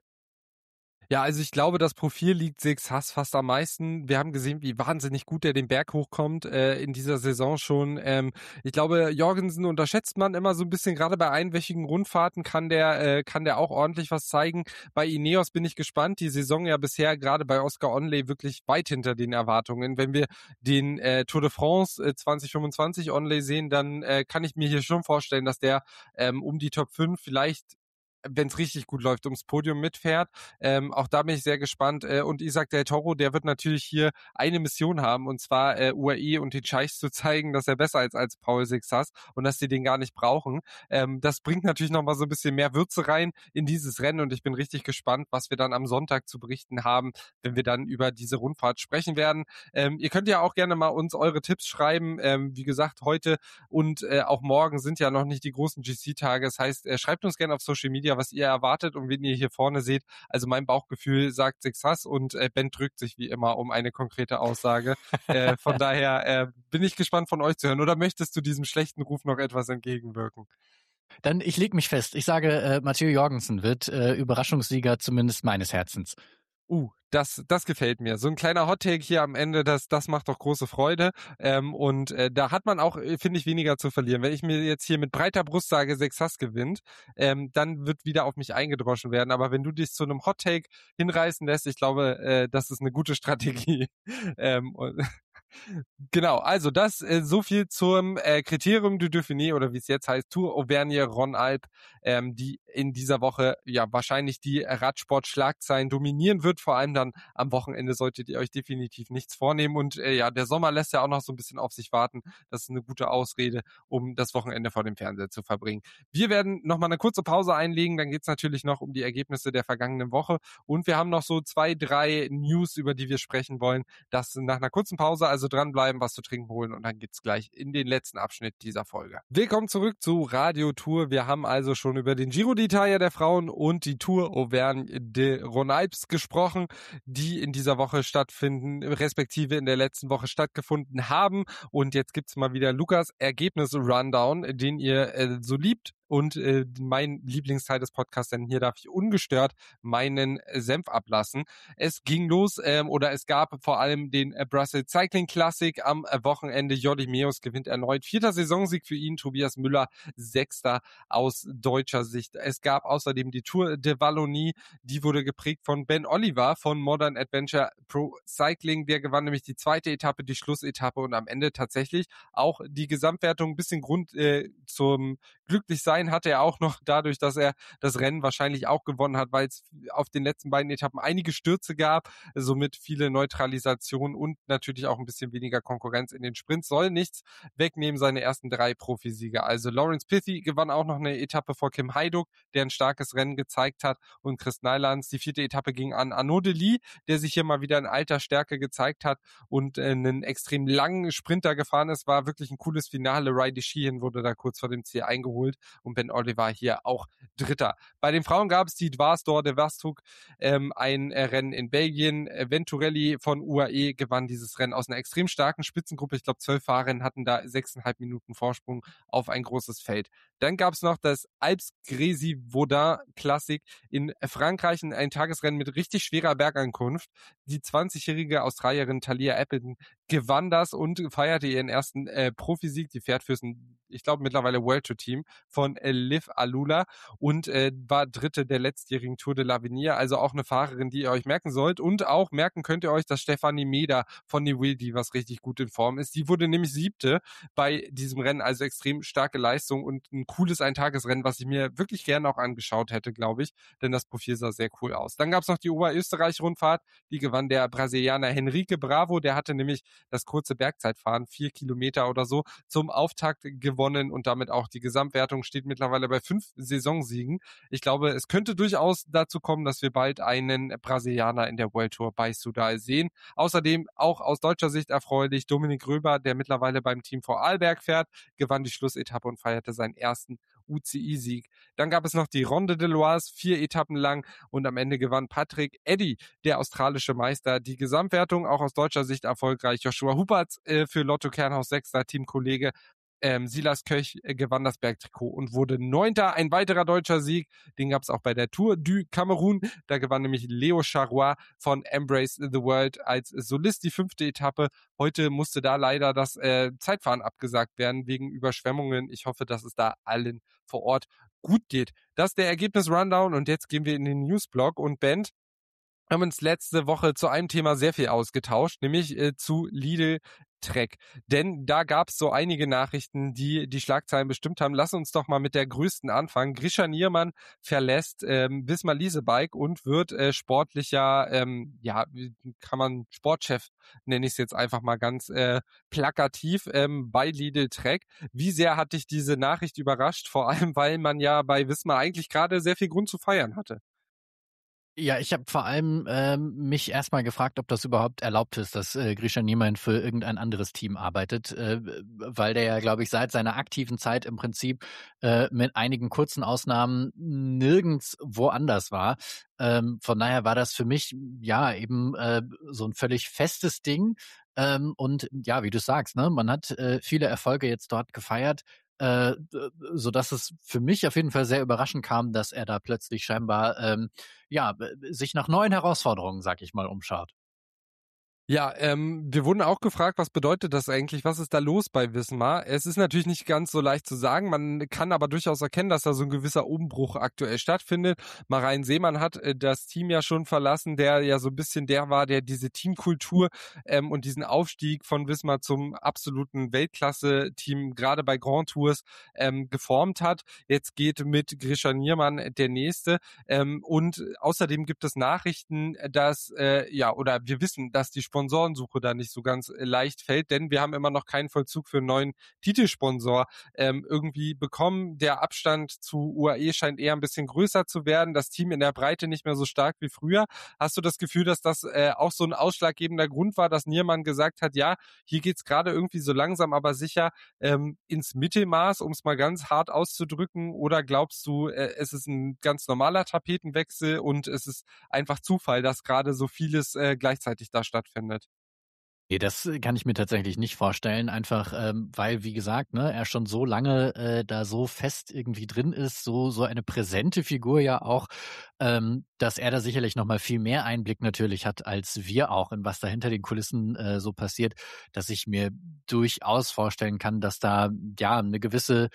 Ja, also ich glaube, das Profil liegt Sixas fast am meisten. Wir haben gesehen, wie wahnsinnig gut er den Berg hochkommt äh, in dieser Saison schon. Ähm, ich glaube, Jorgensen unterschätzt man immer so ein bisschen. Gerade bei einwöchigen Rundfahrten kann der äh, kann der auch ordentlich was zeigen. Bei Ineos bin ich gespannt. Die Saison ja bisher gerade bei Oscar Onley wirklich weit hinter den Erwartungen. Wenn wir den äh, Tour de France äh, zwanzig fünfundzwanzig Onley sehen, dann äh, kann ich mir hier schon vorstellen, dass der ähm, um die Top fünf vielleicht, wenn es richtig gut läuft, ums Podium mitfährt. Ähm, auch da bin ich sehr gespannt. Äh, und Isaac Del Toro, der wird natürlich hier eine Mission haben, und zwar äh, U A E und den Scheichs zu zeigen, dass er besser ist als Paul Sixas und dass sie den gar nicht brauchen. Ähm, das bringt natürlich nochmal so ein bisschen mehr Würze rein in dieses Rennen und ich bin richtig gespannt, was wir dann am Sonntag zu berichten haben, wenn wir dann über diese Rundfahrt sprechen werden. Ähm, ihr könnt ja auch gerne mal uns eure Tipps schreiben. Ähm, wie gesagt, heute und äh, auch morgen sind ja noch nicht die großen G C-Tage. Das heißt, äh, schreibt uns gerne auf Social Media, was ihr erwartet und wen ihr hier vorne seht. Also mein Bauchgefühl sagt Sixas und äh, Ben drückt sich wie immer um eine konkrete Aussage. äh, von daher äh, bin ich gespannt von euch zu hören. Oder möchtest du diesem schlechten Ruf noch etwas entgegenwirken? Dann, ich leg mich fest. Ich sage, äh, Matteo Jorgensen wird äh, Überraschungssieger zumindest meines Herzens. Uh, das, das gefällt mir. So ein kleiner Hottake hier am Ende, das, das macht doch große Freude. Ähm, und äh, da hat man auch, finde ich, weniger zu verlieren. Wenn ich mir jetzt hier mit breiter Brust sage, Sixas gewinnt, ähm, dann wird wieder auf mich eingedroschen werden. Aber wenn du dich zu einem Hottake hinreißen lässt, ich glaube, äh, das ist eine gute Strategie. ähm, und Genau, also das äh, so viel zum äh, Kriterium du Dauphiné oder wie es jetzt heißt, Tour Auvergne-Rhône-Alpes, ähm, die in dieser Woche ja wahrscheinlich die Radsport-Schlagzeilen dominieren wird. Vor allem dann am Wochenende solltet ihr euch definitiv nichts vornehmen. Und äh, ja, der Sommer lässt ja auch noch so ein bisschen auf sich warten. Das ist eine gute Ausrede, um das Wochenende vor dem Fernseher zu verbringen. Wir werden nochmal eine kurze Pause einlegen. Dann geht's natürlich noch um die Ergebnisse der vergangenen Woche. Und wir haben noch so zwei, drei News, über die wir sprechen wollen. Das nach einer kurzen Pause, also dranbleiben, was zu trinken holen und dann geht's gleich in den letzten Abschnitt dieser Folge. Willkommen zurück zu Radio Tour. Wir haben also schon über den Giro d'Italia der Frauen und die Tour Auvergne de Rhône-Alpes gesprochen, die in dieser Woche stattfinden, respektive in der letzten Woche stattgefunden haben. Und jetzt gibt's mal wieder Lukas Ergebnis-Rundown, den ihr äh, so liebt. Und äh, mein Lieblingsteil des Podcasts, denn hier darf ich ungestört meinen Senf ablassen. Es ging los, ähm, oder es gab vor allem den äh, Brussels Cycling Classic am äh, Wochenende. Jordi Meeus gewinnt erneut. Vierter Saisonsieg für ihn. Tobias Müller, Sechster aus deutscher Sicht. Es gab außerdem die Tour de Wallonie. Die wurde geprägt von Ben Oliver von Modern Adventure Pro Cycling. Der gewann nämlich die zweite Etappe, die Schlussetappe und am Ende tatsächlich auch die Gesamtwertung. Ein bisschen Grund äh, zum Glücklichsein hatte er auch noch dadurch, dass er das Rennen wahrscheinlich auch gewonnen hat, weil es auf den letzten beiden Etappen einige Stürze gab, somit viele Neutralisationen und natürlich auch ein bisschen weniger Konkurrenz in den Sprints. Soll nichts wegnehmen, seine ersten drei Profisiege. Also Lawrence Pithy gewann auch noch eine Etappe vor Kim Hajduk, der ein starkes Rennen gezeigt hat, und Chris Neilands. Die vierte Etappe ging an Arnaud Delis, der sich hier mal wieder in alter Stärke gezeigt hat und äh, einen extrem langen Sprinter gefahren ist. War wirklich ein cooles Finale. Rai de Sheehan wurde da kurz vor dem Ziel eingeholt und Ben Oliver hier auch Dritter. Bei den Frauen gab es die Dwars-Dor de Wasthoek, ähm, ein äh, Rennen in Belgien. Äh, Venturelli von U A E gewann dieses Rennen aus einer extrem starken Spitzengruppe. Ich glaube, zwölf Fahrerinnen hatten da sechseinhalb Minuten Vorsprung auf ein großes Feld. Dann gab es noch das Alpes-Grésy-Vaudin Classic in Frankreich, ein Tagesrennen mit richtig schwerer Bergankunft. Die zwanzigjährige Australierin Talia Appleton gewann das und feierte ihren ersten äh, Profisieg. Die fährt fürs, ich glaube, mittlerweile World Tour Team von äh, Liv Alula und äh, war Dritte der letztjährigen Tour de l'Avenir. Also auch eine Fahrerin, die ihr euch merken sollt. Und auch merken könnt ihr euch, dass Stefanie Meder von die Wildy, was richtig gut in Form ist. Die wurde nämlich Siebte bei diesem Rennen. Also extrem starke Leistung und ein cooles Eintagesrennen, was ich mir wirklich gerne auch angeschaut hätte, glaube ich. Denn das Profil sah sehr cool aus. Dann gab es noch die Oberösterreich-Rundfahrt. Die gewann der Brasilianer Henrique Bravo. Der hatte nämlich das kurze Bergzeitfahren, vier Kilometer oder so, zum Auftakt gewonnen und damit auch die Gesamtwertung steht mittlerweile bei fünf Saisonsiegen. Ich glaube, es könnte durchaus dazu kommen, dass wir bald einen Brasilianer in der World Tour bei Soudal sehen. Außerdem auch aus deutscher Sicht erfreulich Dominik Röber, der mittlerweile beim Team Vorarlberg fährt, gewann die Schlussetappe und feierte seinen ersten U C I-Sieg. Dann gab es noch die Ronde de l'Oise, vier Etappen lang, und am Ende gewann Patrick Eddy, der australische Meister, die Gesamtwertung, auch aus deutscher Sicht erfolgreich. Joshua Huberts äh, für Lotto Kernhaus Sechster, Teamkollege. Ähm, Silas Köch äh, gewann das Bergtrikot und wurde Neunter. Ein weiterer deutscher Sieg, den gab es auch bei der Tour du Cameroun. Da gewann nämlich Leo Charrois von Embrace the World als Solist die fünfte Etappe. Heute musste da leider das äh, Zeitfahren abgesagt werden wegen Überschwemmungen. Ich hoffe, dass es da allen vor Ort gut geht. Das ist der Ergebnis-Rundown und jetzt gehen wir in den Newsblog. Und Ben, haben uns letzte Woche zu einem Thema sehr viel ausgetauscht, nämlich äh, zu Lidl Trek. Denn da gab es so einige Nachrichten, die die Schlagzeilen bestimmt haben. Lass uns doch mal mit der größten anfangen. Grisha Niermann verlässt ähm, Wismar Leasebike und wird äh, sportlicher, ähm, ja, kann man Sportchef, nenne ich es jetzt einfach mal ganz äh, plakativ, ähm, bei Lidl Trek. Wie sehr hat dich diese Nachricht überrascht? Vor allem, weil man ja bei Wismar eigentlich gerade sehr viel Grund zu feiern hatte. Ja, ich habe vor allem ähm, mich erstmal gefragt, ob das überhaupt erlaubt ist, dass äh, Grisha Niermann für irgendein anderes Team arbeitet, äh, weil der ja, glaube ich, seit seiner aktiven Zeit im Prinzip äh, mit einigen kurzen Ausnahmen nirgends woanders war. Ähm, von daher war das für mich ja eben äh, so ein völlig festes Ding. Ähm, und ja, wie du sagst, ne, man hat äh, viele Erfolge jetzt dort gefeiert. Äh, so dass es für mich auf jeden Fall sehr überraschend kam, dass er da plötzlich scheinbar ähm, ja sich nach neuen Herausforderungen, sag ich mal, umschaut. Ja, ähm, wir wurden auch gefragt, was bedeutet das eigentlich? Was ist da los bei Wismar? Es ist natürlich nicht ganz so leicht zu sagen. Man kann aber durchaus erkennen, dass da so ein gewisser Umbruch aktuell stattfindet. Marijn Seemann hat äh, das Team ja schon verlassen, der ja so ein bisschen der war, der diese Teamkultur ähm, und diesen Aufstieg von Wismar zum absoluten Weltklasse-Team gerade bei Grand Tours ähm, geformt hat. Jetzt geht mit Grisha Niermann der nächste. Ähm, und außerdem gibt es Nachrichten, dass äh, ja oder wir wissen, dass die Sponsorensuche da nicht so ganz äh, leicht fällt, denn wir haben immer noch keinen Vollzug für einen neuen Titelsponsor ähm, irgendwie bekommen. Der Abstand zu U A E scheint eher ein bisschen größer zu werden, das Team in der Breite nicht mehr so stark wie früher. Hast du das Gefühl, dass das äh, auch so ein ausschlaggebender Grund war, dass Niermann gesagt hat, ja, hier geht's gerade irgendwie so langsam, aber sicher ähm, ins Mittelmaß, um es mal ganz hart auszudrücken, oder glaubst du, äh, es ist ein ganz normaler Tapetenwechsel und es ist einfach Zufall, dass gerade so vieles äh, gleichzeitig da stattfindet? Ne, das äh, kann ich mir tatsächlich nicht vorstellen, einfach, ähm, weil, wie gesagt, ne, er schon so lange, äh, da so fest irgendwie drin ist, so so eine präsente Figur ja auch, ähm, dass er da sicherlich noch mal viel mehr Einblick natürlich hat als wir auch in was da hinter den Kulissen, äh, so passiert, dass ich mir durchaus vorstellen kann, dass da, ja, eine gewisse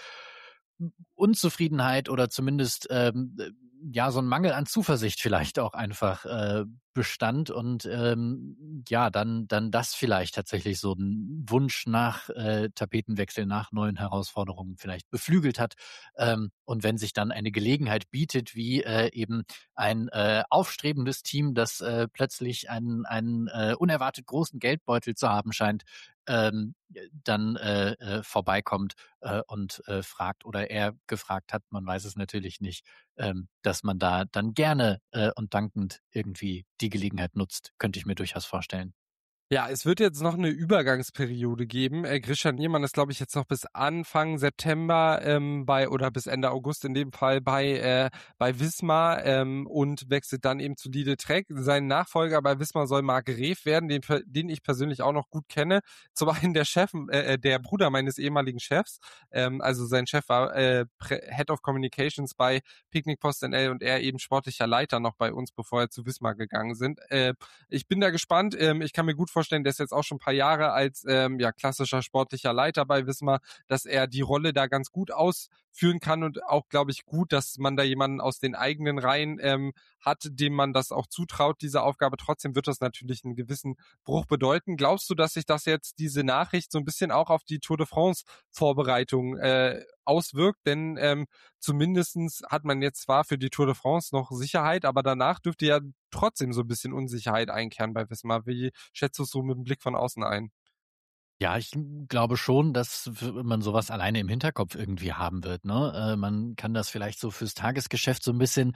Unzufriedenheit oder zumindest, ähm, äh, ja, so ein Mangel an Zuversicht vielleicht auch einfach, äh, bestand und, ähm, ja, dann dann das vielleicht tatsächlich so 'n Wunsch nach, äh, Tapetenwechsel, nach neuen Herausforderungen vielleicht beflügelt hat. Ähm, und wenn sich dann eine Gelegenheit bietet, wie, äh, eben ein, äh, aufstrebendes Team, das, äh, plötzlich einen einen, äh, unerwartet großen Geldbeutel zu haben scheint, ähm, dann, äh, äh, vorbeikommt, äh, und, äh, fragt oder er gefragt hat, man weiß es natürlich nicht, ähm, dass man da dann gerne, äh, und dankend irgendwie die Gelegenheit nutzt, könnte ich mir durchaus vorstellen. Ja, es wird jetzt noch eine Übergangsperiode geben. Äh, Grisha Niermann ist, glaube ich, jetzt noch bis Anfang September ähm, bei oder bis Ende August in dem Fall bei äh, bei Wismar ähm, und wechselt dann eben zu Lidl Trek. Sein Nachfolger bei Wismar soll Marc Reef werden, den, den ich persönlich auch noch gut kenne. Zum einen der Chef, äh, der Bruder meines ehemaligen Chefs. Ähm, also sein Chef war äh, Head of Communications bei Picnic Post N L und er eben sportlicher Leiter noch bei uns, bevor er zu Wismar gegangen sind. Äh, ich bin da gespannt. Ähm, ich kann mir gut vorstellen, der ist jetzt auch schon ein paar Jahre als ähm, ja klassischer sportlicher Leiter bei Wismar, dass er die Rolle da ganz gut ausführen kann und auch, glaube ich, gut, dass man da jemanden aus den eigenen Reihen ähm, hat, dem man das auch zutraut, diese Aufgabe. Trotzdem wird das natürlich einen gewissen Bruch bedeuten. Glaubst du, dass sich das jetzt, diese Nachricht, so ein bisschen auch auf die Tour de France Vorbereitung äh, auswirkt? Denn ähm, zumindestens hat man jetzt zwar für die Tour de France noch Sicherheit, aber danach dürfte ja trotzdem so ein bisschen Unsicherheit einkehren bei Wismar. Wie schätzt du es so mit dem Blick von außen ein? Ja, ich glaube schon, dass w man sowas alleine im Hinterkopf irgendwie haben wird, ne? Äh, man kann das vielleicht so fürs Tagesgeschäft so ein bisschen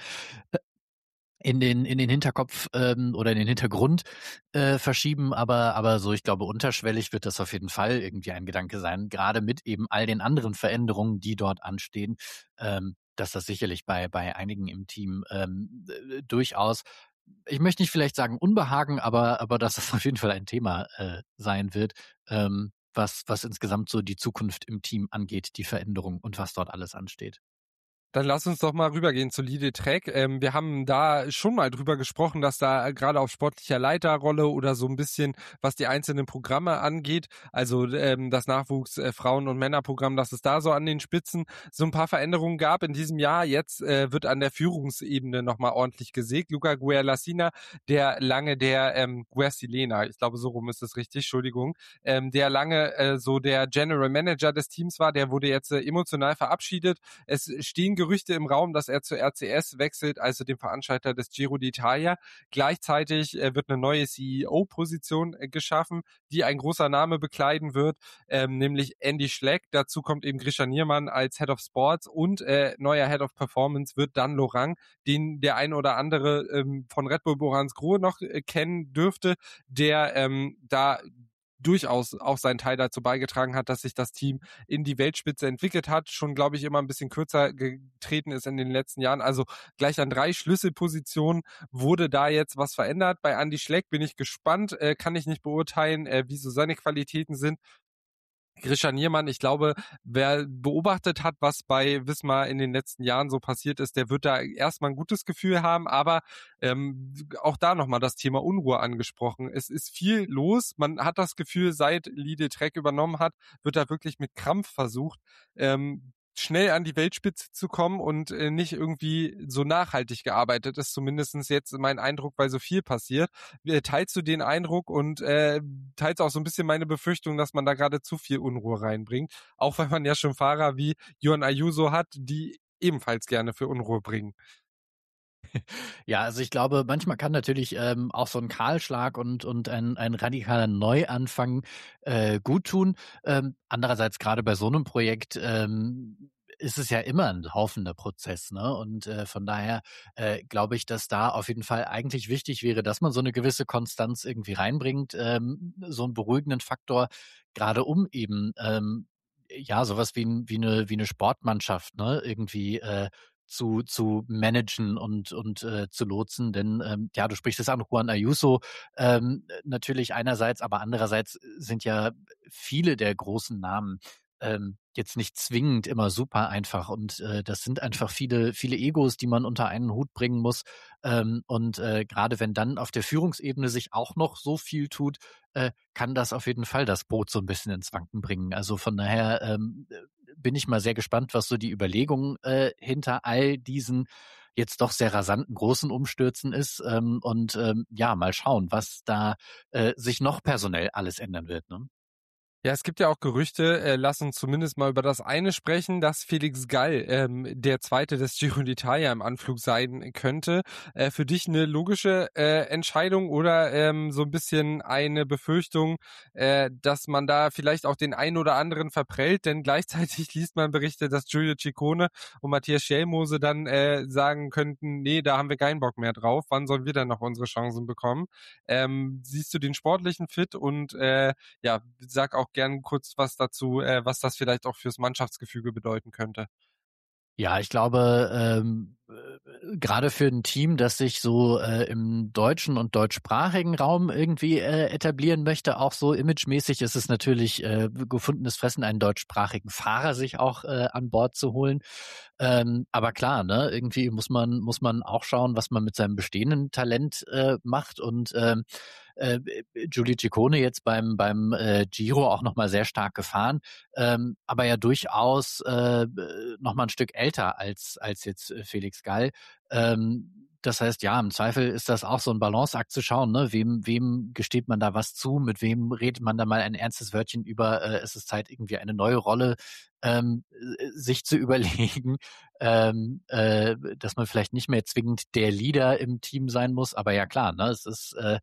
in den in den Hinterkopf, ähm, oder in den Hintergrund, äh, verschieben, aber aber so, ich glaube, unterschwellig wird das auf jeden Fall irgendwie ein Gedanke sein, gerade mit eben all den anderen Veränderungen, die dort anstehen, ähm, dass das sicherlich bei bei einigen im Team, ähm, äh, durchaus, ich möchte nicht vielleicht sagen Unbehagen, aber aber dass das auf jeden Fall ein Thema, äh, sein wird, ähm, was was insgesamt so die Zukunft im Team angeht, die Veränderung und was dort alles ansteht. Dann lass uns doch mal rübergehen zu Lidl Trek. Ähm, wir haben da schon mal drüber gesprochen, dass da gerade auf sportlicher Leiterrolle oder so ein bisschen, was die einzelnen Programme angeht, also ähm, das Nachwuchs äh, Frauen- und Männerprogramm, dass es da so an den Spitzen so ein paar Veränderungen gab in diesem Jahr. Jetzt äh, wird an der Führungsebene nochmal ordentlich gesägt. Luca Guerlasina, der lange der ähm, Guersilena, ich glaube so rum ist es richtig, Entschuldigung, ähm, der lange äh, so der General Manager des Teams war, der wurde jetzt äh, emotional verabschiedet. Es stehen Gerüchte im Raum, dass er zur R C S wechselt, also dem Veranstalter des Giro d'Italia. Gleichzeitig äh, wird eine neue C E O-Position äh, geschaffen, die ein großer Name bekleiden wird, ähm, nämlich Andy Schleck. Dazu kommt eben Grisha Niermann als Head of Sports und äh, neuer Head of Performance wird Dan Lorang, den der ein oder andere ähm, von Red Bull Boransgrohe noch äh, kennen dürfte, der ähm, da durchaus auch seinen Teil dazu beigetragen hat, dass sich das Team in die Weltspitze entwickelt hat, schon, glaube ich, immer ein bisschen kürzer getreten ist in den letzten Jahren. Also gleich an drei Schlüsselpositionen wurde da jetzt was verändert. Bei Andy Schleck bin ich gespannt, äh, kann ich nicht beurteilen, äh, wie so seine Qualitäten sind. Grisha Niermann, ich glaube, wer beobachtet hat, was bei Wismar in den letzten Jahren so passiert ist, der wird da erstmal ein gutes Gefühl haben, aber ähm, auch da nochmal das Thema Unruhe angesprochen. Es ist viel los, man hat das Gefühl, seit Lidl Trek übernommen hat, wird da wirklich mit Krampf versucht, ähm, schnell an die Weltspitze zu kommen und äh, nicht irgendwie so nachhaltig gearbeitet ist, zumindest jetzt mein Eindruck, weil so viel passiert. Äh, teilst du den Eindruck und äh, teilst auch so ein bisschen meine Befürchtung, dass man da gerade zu viel Unruhe reinbringt, auch weil man ja schon Fahrer wie Juan Ayuso hat, die ebenfalls gerne für Unruhe bringen. Ja, also ich glaube, manchmal kann natürlich ähm, auch so ein Kahlschlag und und ein ein radikaler Neuanfang äh, gut tun. Ähm, andererseits gerade bei so einem Projekt ähm, ist es ja immer ein laufender Prozess, ne? Und äh, von daher äh, glaube ich, dass da auf jeden Fall eigentlich wichtig wäre, dass man so eine gewisse Konstanz irgendwie reinbringt, ähm, so einen beruhigenden Faktor, gerade um eben ähm, ja sowas wie, ein, wie eine wie eine Sportmannschaft, ne, irgendwie äh, zu zu managen und und äh, zu lotsen, denn ähm, ja, du sprichst es an, Juan Ayuso ähm, natürlich einerseits, aber andererseits sind ja viele der großen Namen ähm, jetzt nicht zwingend immer super einfach und äh, das sind einfach viele viele Egos, die man unter einen Hut bringen muss ähm, und äh, gerade wenn dann auf der Führungsebene sich auch noch so viel tut, äh, kann das auf jeden Fall das Boot so ein bisschen ins Wanken bringen. Also von daher ähm, bin ich mal sehr gespannt, was so die Überlegung äh, hinter all diesen jetzt doch sehr rasanten großen Umstürzen ist ähm, und ähm, ja, mal schauen, was da äh, sich noch personell alles ändern wird. Ne? Ja, es gibt ja auch Gerüchte, äh, lass uns zumindest mal über das eine sprechen, dass Felix Gall ähm, der Zweite des Giro d'Italia im Anflug sein könnte. Äh, für dich eine logische äh, Entscheidung oder ähm, so ein bisschen eine Befürchtung, äh, dass man da vielleicht auch den einen oder anderen verprellt, denn gleichzeitig liest man Berichte, dass Giulio Ciccone und Matthias Schellmose dann äh, sagen könnten, nee, da haben wir keinen Bock mehr drauf, wann sollen wir dann noch unsere Chancen bekommen? Ähm, siehst du den sportlichen Fit und äh, ja, sag auch gern kurz was dazu, äh, was das vielleicht auch fürs Mannschaftsgefüge bedeuten könnte. Ja, ich glaube, ähm, äh, gerade für ein Team, das sich so äh, im deutschen und deutschsprachigen Raum irgendwie äh, etablieren möchte, auch so imagemäßig ist es natürlich äh, gefundenes Fressen, einen deutschsprachigen Fahrer sich auch äh, an Bord zu holen. Ähm, aber klar, ne, irgendwie muss man muss man auch schauen, was man mit seinem bestehenden Talent äh, macht und ähm, äh, Giulio Ciccone jetzt beim beim äh, Giro auch noch mal sehr stark gefahren, ähm, aber ja durchaus äh, noch mal ein Stück älter als als jetzt äh, Felix Gall. Ähm, das heißt, ja, im Zweifel ist das auch so ein Balanceakt zu schauen, ne? Wem wem gesteht man da was zu? Mit wem redet man da mal ein ernstes Wörtchen über? Äh, es ist Zeit, irgendwie eine neue Rolle ähm, äh, sich zu überlegen, ähm, äh, dass man vielleicht nicht mehr zwingend der Leader im Team sein muss. Aber ja klar, ne? Es ist äh,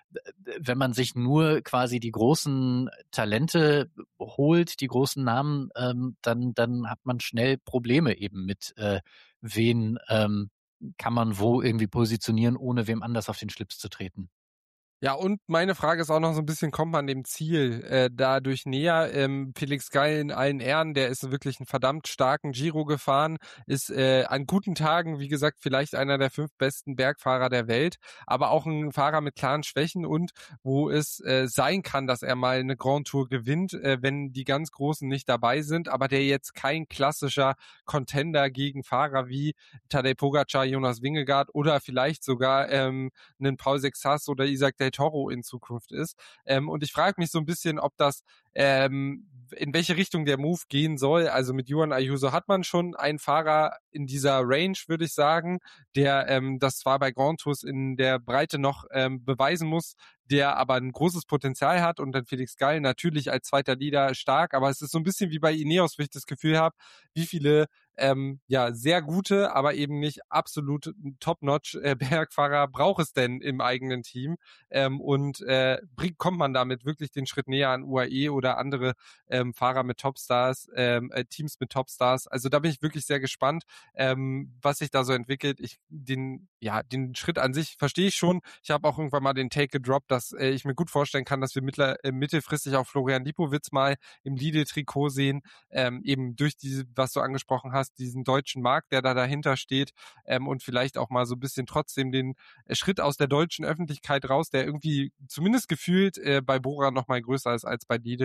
wenn man sich nur quasi die großen Talente holt, die großen Namen, ähm, dann, dann hat man schnell Probleme eben mit, äh, wen ähm, kann man wo irgendwie positionieren, ohne wem anders auf den Schlips zu treten. Ja, und meine Frage ist auch noch so ein bisschen, kommt man dem Ziel äh, dadurch näher? Ähm, Felix Gall in allen Ehren, der ist wirklich einen verdammt starken Giro gefahren, ist äh, an guten Tagen, wie gesagt, vielleicht einer der fünf besten Bergfahrer der Welt, aber auch ein Fahrer mit klaren Schwächen und wo es äh, sein kann, dass er mal eine Grand Tour gewinnt, äh, wenn die ganz Großen nicht dabei sind, aber der jetzt kein klassischer Contender gegen Fahrer wie Tadej Pogacar, Jonas Vingegaard oder vielleicht sogar ähm, einen Paul Sexas oder Isaac Del Toro in Zukunft ist. Ähm, und ich frage mich so ein bisschen, ob das, ähm, in welche Richtung der Move gehen soll. Also mit Juan Ayuso hat man schon einen Fahrer in dieser Range, würde ich sagen, der ähm, das zwar bei Grand Tours in der Breite noch ähm, beweisen muss, der aber ein großes Potenzial hat und dann Felix Gall natürlich als zweiter Leader stark, aber es ist so ein bisschen wie bei Ineos, wo ich das Gefühl habe, wie viele ähm, ja sehr gute, aber eben nicht absolut top-notch äh, Bergfahrer braucht es denn im eigenen Team ähm, und äh, bringt, kommt man damit wirklich den Schritt näher an U A E oder andere ähm, Fahrer mit Topstars, ähm, äh, Teams mit Topstars. Also da bin ich wirklich sehr gespannt, ähm, was sich da so entwickelt. Ich den ja den Schritt an sich verstehe ich schon. Ich habe auch irgendwann mal den Take gedroppt, dass äh, ich mir gut vorstellen kann, dass wir mittler, äh, mittelfristig auch Florian Lipowitz mal im Lidl-Trikot sehen, ähm, eben durch diese, was du angesprochen hast, diesen deutschen Markt, der da dahinter steht ähm, und vielleicht auch mal so ein bisschen trotzdem den äh, Schritt aus der deutschen Öffentlichkeit raus, der irgendwie zumindest gefühlt äh, bei Bora noch mal größer ist als bei Lidl,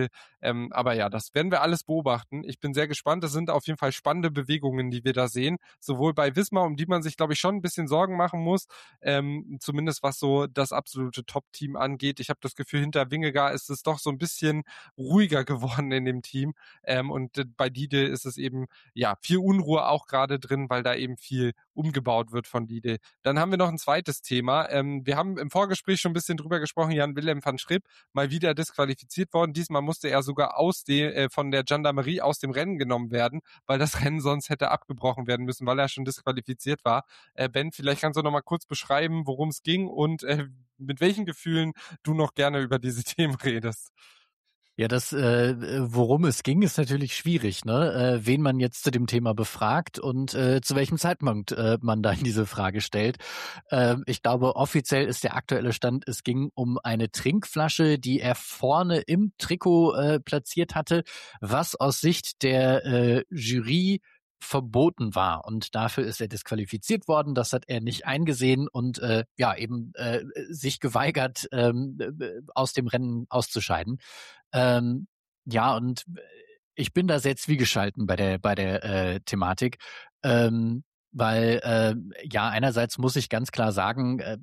Ähm, aber ja, das werden wir alles beobachten. Ich bin sehr gespannt. Das sind auf jeden Fall spannende Bewegungen, die wir da sehen. Sowohl bei Wismar, um die man sich, glaube ich, schon ein bisschen Sorgen machen muss, ähm, zumindest was so das absolute Top-Team angeht. Ich habe das Gefühl, hinter Vingegaard ist es doch so ein bisschen ruhiger geworden in dem Team. Ähm, und äh, bei Dide ist es eben, ja, viel Unruhe auch gerade drin, weil da eben viel umgebaut wird von Dide. Dann haben wir noch ein zweites Thema. Ähm, wir haben im Vorgespräch schon ein bisschen drüber gesprochen, Jan-Willem van Schripp, mal wieder disqualifiziert worden. Diesmal musste er sogar aus dem, äh, von der Gendarmerie aus dem Rennen genommen werden, weil das Rennen sonst hätte abgebrochen werden müssen, weil er schon disqualifiziert war. Äh, Ben, vielleicht kannst du noch mal kurz beschreiben, worum es ging und äh, mit welchen Gefühlen du noch gerne über diese Themen redest. Ja, das, äh, worum es ging, ist natürlich schwierig, ne? Äh, wen man jetzt zu dem Thema befragt und äh, zu welchem Zeitpunkt äh, man da diese Frage stellt. Äh, ich glaube, offiziell ist der aktuelle Stand, es ging um eine Trinkflasche, die er vorne im Trikot äh, platziert hatte, was aus Sicht der äh, Jury verboten war, und dafür ist er disqualifiziert worden. Das hat er nicht eingesehen und äh, ja eben äh, sich geweigert, ähm, aus dem Rennen auszuscheiden. Ähm, ja, und ich bin da sehr zwiegespalten bei der bei der äh, Thematik, ähm, weil äh, ja, einerseits muss ich ganz klar sagen, äh,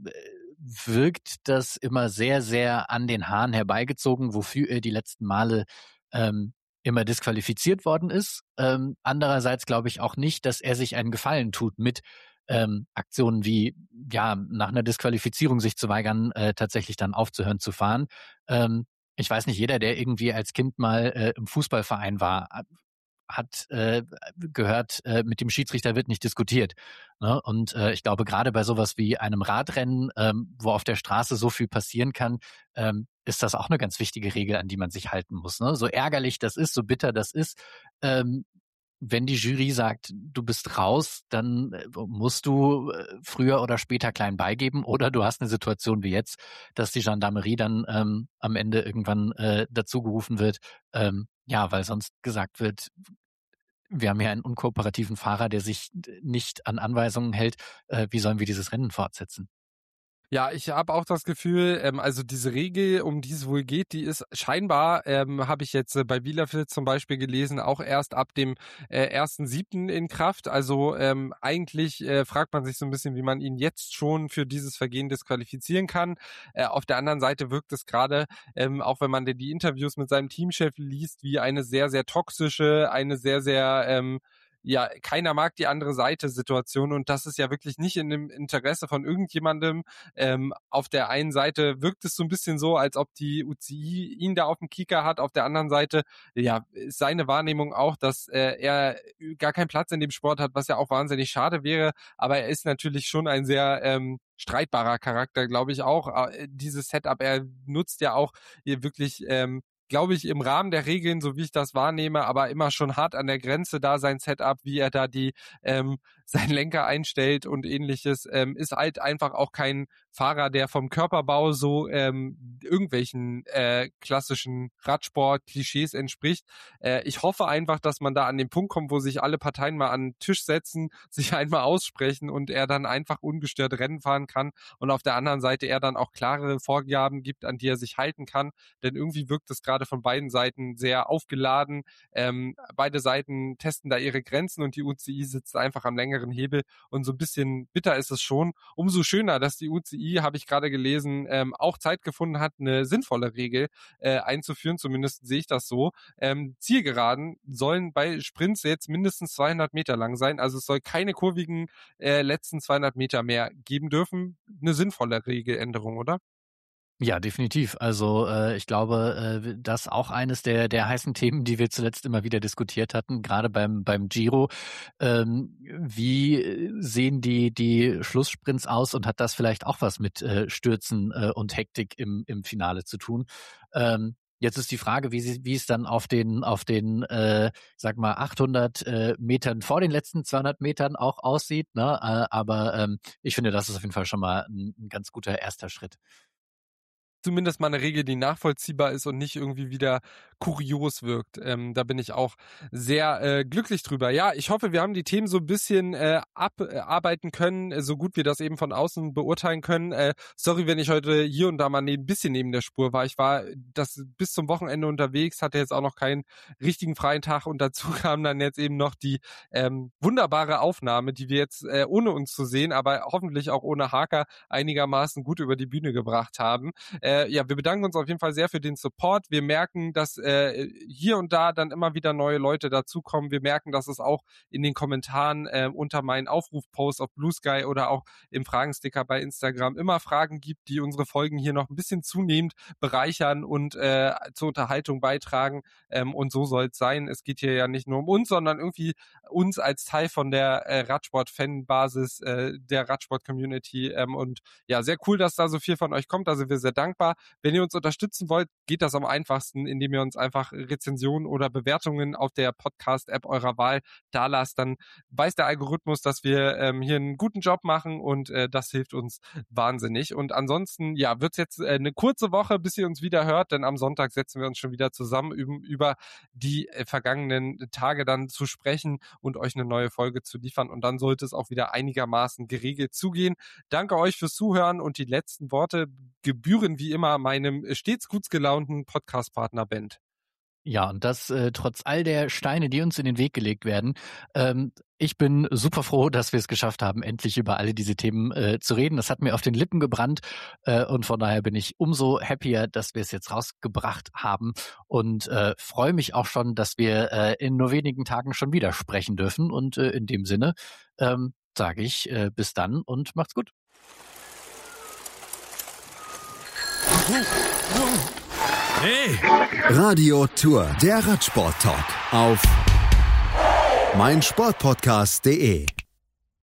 wirkt das immer sehr, sehr an den Haaren herbeigezogen, wofür er die letzten Male ähm, immer disqualifiziert worden ist. Ähm, andererseits glaube ich auch nicht, dass er sich einen Gefallen tut mit ähm, Aktionen wie, ja, nach einer Disqualifizierung sich zu weigern, äh, tatsächlich dann aufzuhören zu fahren. Ähm, ich weiß nicht, jeder, der irgendwie als Kind mal äh, im Fußballverein war, hat äh, gehört, äh, mit dem Schiedsrichter wird nicht diskutiert. Ne? Und äh, ich glaube, gerade bei sowas wie einem Radrennen, ähm, wo auf der Straße so viel passieren kann, ähm, ist das auch eine ganz wichtige Regel, an die man sich halten muss. Ne? So ärgerlich das ist, so bitter das ist, ähm, wenn die Jury sagt, du bist raus, dann musst du früher oder später klein beigeben, oder du hast eine Situation wie jetzt, dass die Gendarmerie dann ähm, am Ende irgendwann äh, dazu gerufen wird, ähm, ja, weil sonst gesagt wird, wir haben hier einen unkooperativen Fahrer, der sich nicht an Anweisungen hält, äh, wie sollen wir dieses Rennen fortsetzen? Ja, ich habe auch das Gefühl, ähm, also diese Regel, um die es wohl geht, die ist scheinbar, ähm, habe ich jetzt äh, bei Bielefeld zum Beispiel gelesen, auch erst ab dem äh, ersten siebten in Kraft. Also ähm, eigentlich äh, fragt man sich so ein bisschen, wie man ihn jetzt schon für dieses Vergehen disqualifizieren kann. Äh, auf der anderen Seite wirkt es gerade, ähm, auch wenn man die Interviews mit seinem Teamchef liest, wie eine sehr, sehr toxische, eine sehr, sehr ähm, ja, keiner mag die andere Seite Situation, und das ist ja wirklich nicht in dem Interesse von irgendjemandem. Ähm, auf der einen Seite wirkt es so ein bisschen so, als ob die U C I ihn da auf dem Kieker hat. Auf der anderen Seite, ja, ist seine Wahrnehmung auch, dass äh, er gar keinen Platz in dem Sport hat, was ja auch wahnsinnig schade wäre. Aber er ist natürlich schon ein sehr ähm, streitbarer Charakter, glaube ich auch. Äh, dieses Setup, er nutzt ja auch hier wirklich ähm, glaube ich, im Rahmen der Regeln, so wie ich das wahrnehme, aber immer schon hart an der Grenze da sein Setup, wie er da die ähm, seinen Lenker einstellt und ähnliches, ähm, ist halt einfach auch kein Fahrer, der vom Körperbau so ähm, irgendwelchen äh, klassischen Radsport-Klischees entspricht. Äh, ich hoffe einfach, dass man da an den Punkt kommt, wo sich alle Parteien mal an den Tisch setzen, sich einmal aussprechen und er dann einfach ungestört Rennen fahren kann und auf der anderen Seite er dann auch klare Vorgaben gibt, an die er sich halten kann, denn irgendwie wirkt es gerade von beiden Seiten sehr aufgeladen. Ähm, beide Seiten testen da ihre Grenzen und die U C I sitzt einfach am längeren Hebel und so ein bisschen bitter ist es schon. Umso schöner, dass die U C I, habe ich gerade gelesen, ähm, auch Zeit gefunden hat, eine sinnvolle Regel äh, einzuführen, zumindest sehe ich das so. Ähm, Zielgeraden sollen bei Sprints jetzt mindestens zweihundert Meter lang sein, also es soll keine kurvigen äh, letzten zweihundert Meter mehr geben dürfen. Eine sinnvolle Regeländerung, oder? Ja, definitiv. Also äh, ich glaube, äh, das auch eines der der heißen Themen, die wir zuletzt immer wieder diskutiert hatten, gerade beim beim Giro. Ähm, wie sehen die die Schlusssprints aus, und hat das vielleicht auch was mit äh, Stürzen äh, und Hektik im im Finale zu tun? Ähm, Jetzt ist die Frage, wie sie, wie es dann auf den, auf den, äh, sag mal, achthundert äh, Metern vor den letzten zweihundert Metern auch aussieht. Ne? Äh, aber ähm, ich finde, das ist auf jeden Fall schon mal ein, ein ganz guter erster Schritt. Zumindest mal eine Regel, die nachvollziehbar ist und nicht irgendwie wieder kurios wirkt. Ähm, da bin ich auch sehr äh, glücklich drüber. Ja, ich hoffe, wir haben die Themen so ein bisschen äh, abarbeiten können, äh, so gut wir das eben von außen beurteilen können. Äh, sorry, wenn ich heute hier und da mal ein bisschen neben der Spur war. Ich war das bis zum Wochenende unterwegs, hatte jetzt auch noch keinen richtigen freien Tag und dazu kam dann jetzt eben noch die ähm, wunderbare Aufnahme, die wir jetzt äh, ohne uns zu sehen, aber hoffentlich auch ohne Haker einigermaßen gut über die Bühne gebracht haben. Äh, ja, wir bedanken uns auf jeden Fall sehr für den Support. Wir merken, dass äh, hier und da dann immer wieder neue Leute dazukommen. Wir merken, dass es auch in den Kommentaren äh, unter meinen Aufrufposts auf Blue Sky oder auch im Fragensticker bei Instagram immer Fragen gibt, die unsere Folgen hier noch ein bisschen zunehmend bereichern und äh, zur Unterhaltung beitragen. Ähm, und so soll es sein. Es geht hier ja nicht nur um uns, sondern irgendwie uns als Teil von der äh, Radsport-Fanbasis, äh, der Radsport-Community. Ähm, und ja, sehr cool, dass da so viel von euch kommt. Da sind wir sehr dankbar. Wenn ihr uns unterstützen wollt, geht das am einfachsten, indem ihr uns einfach Rezensionen oder Bewertungen auf der Podcast-App eurer Wahl da lasst. Dann weiß der Algorithmus, dass wir ähm, hier einen guten Job machen und äh, das hilft uns wahnsinnig. Und ansonsten, ja, wird es jetzt äh, eine kurze Woche, bis ihr uns wieder hört, denn am Sonntag setzen wir uns schon wieder zusammen, um über die äh, vergangenen Tage dann zu sprechen und euch eine neue Folge zu liefern. Und dann sollte es auch wieder einigermaßen geregelt zugehen. Danke euch fürs Zuhören und die letzten Worte gebühren wie immer meinem stets gut gelaunten Podcast-Partner Bent. Ja, und das äh, trotz all der Steine, die uns in den Weg gelegt werden. Ähm, ich bin super froh, dass wir es geschafft haben, endlich über alle diese Themen äh, zu reden. Das hat mir auf den Lippen gebrannt äh, und von daher bin ich umso happier, dass wir es jetzt rausgebracht haben und äh, freue mich auch schon, dass wir äh, in nur wenigen Tagen schon wieder sprechen dürfen. Und äh, in dem Sinne ähm, sage ich äh, bis dann und macht's gut. Hey! Radio Tour, der Radsport-Talk auf meinsportpodcast punkt de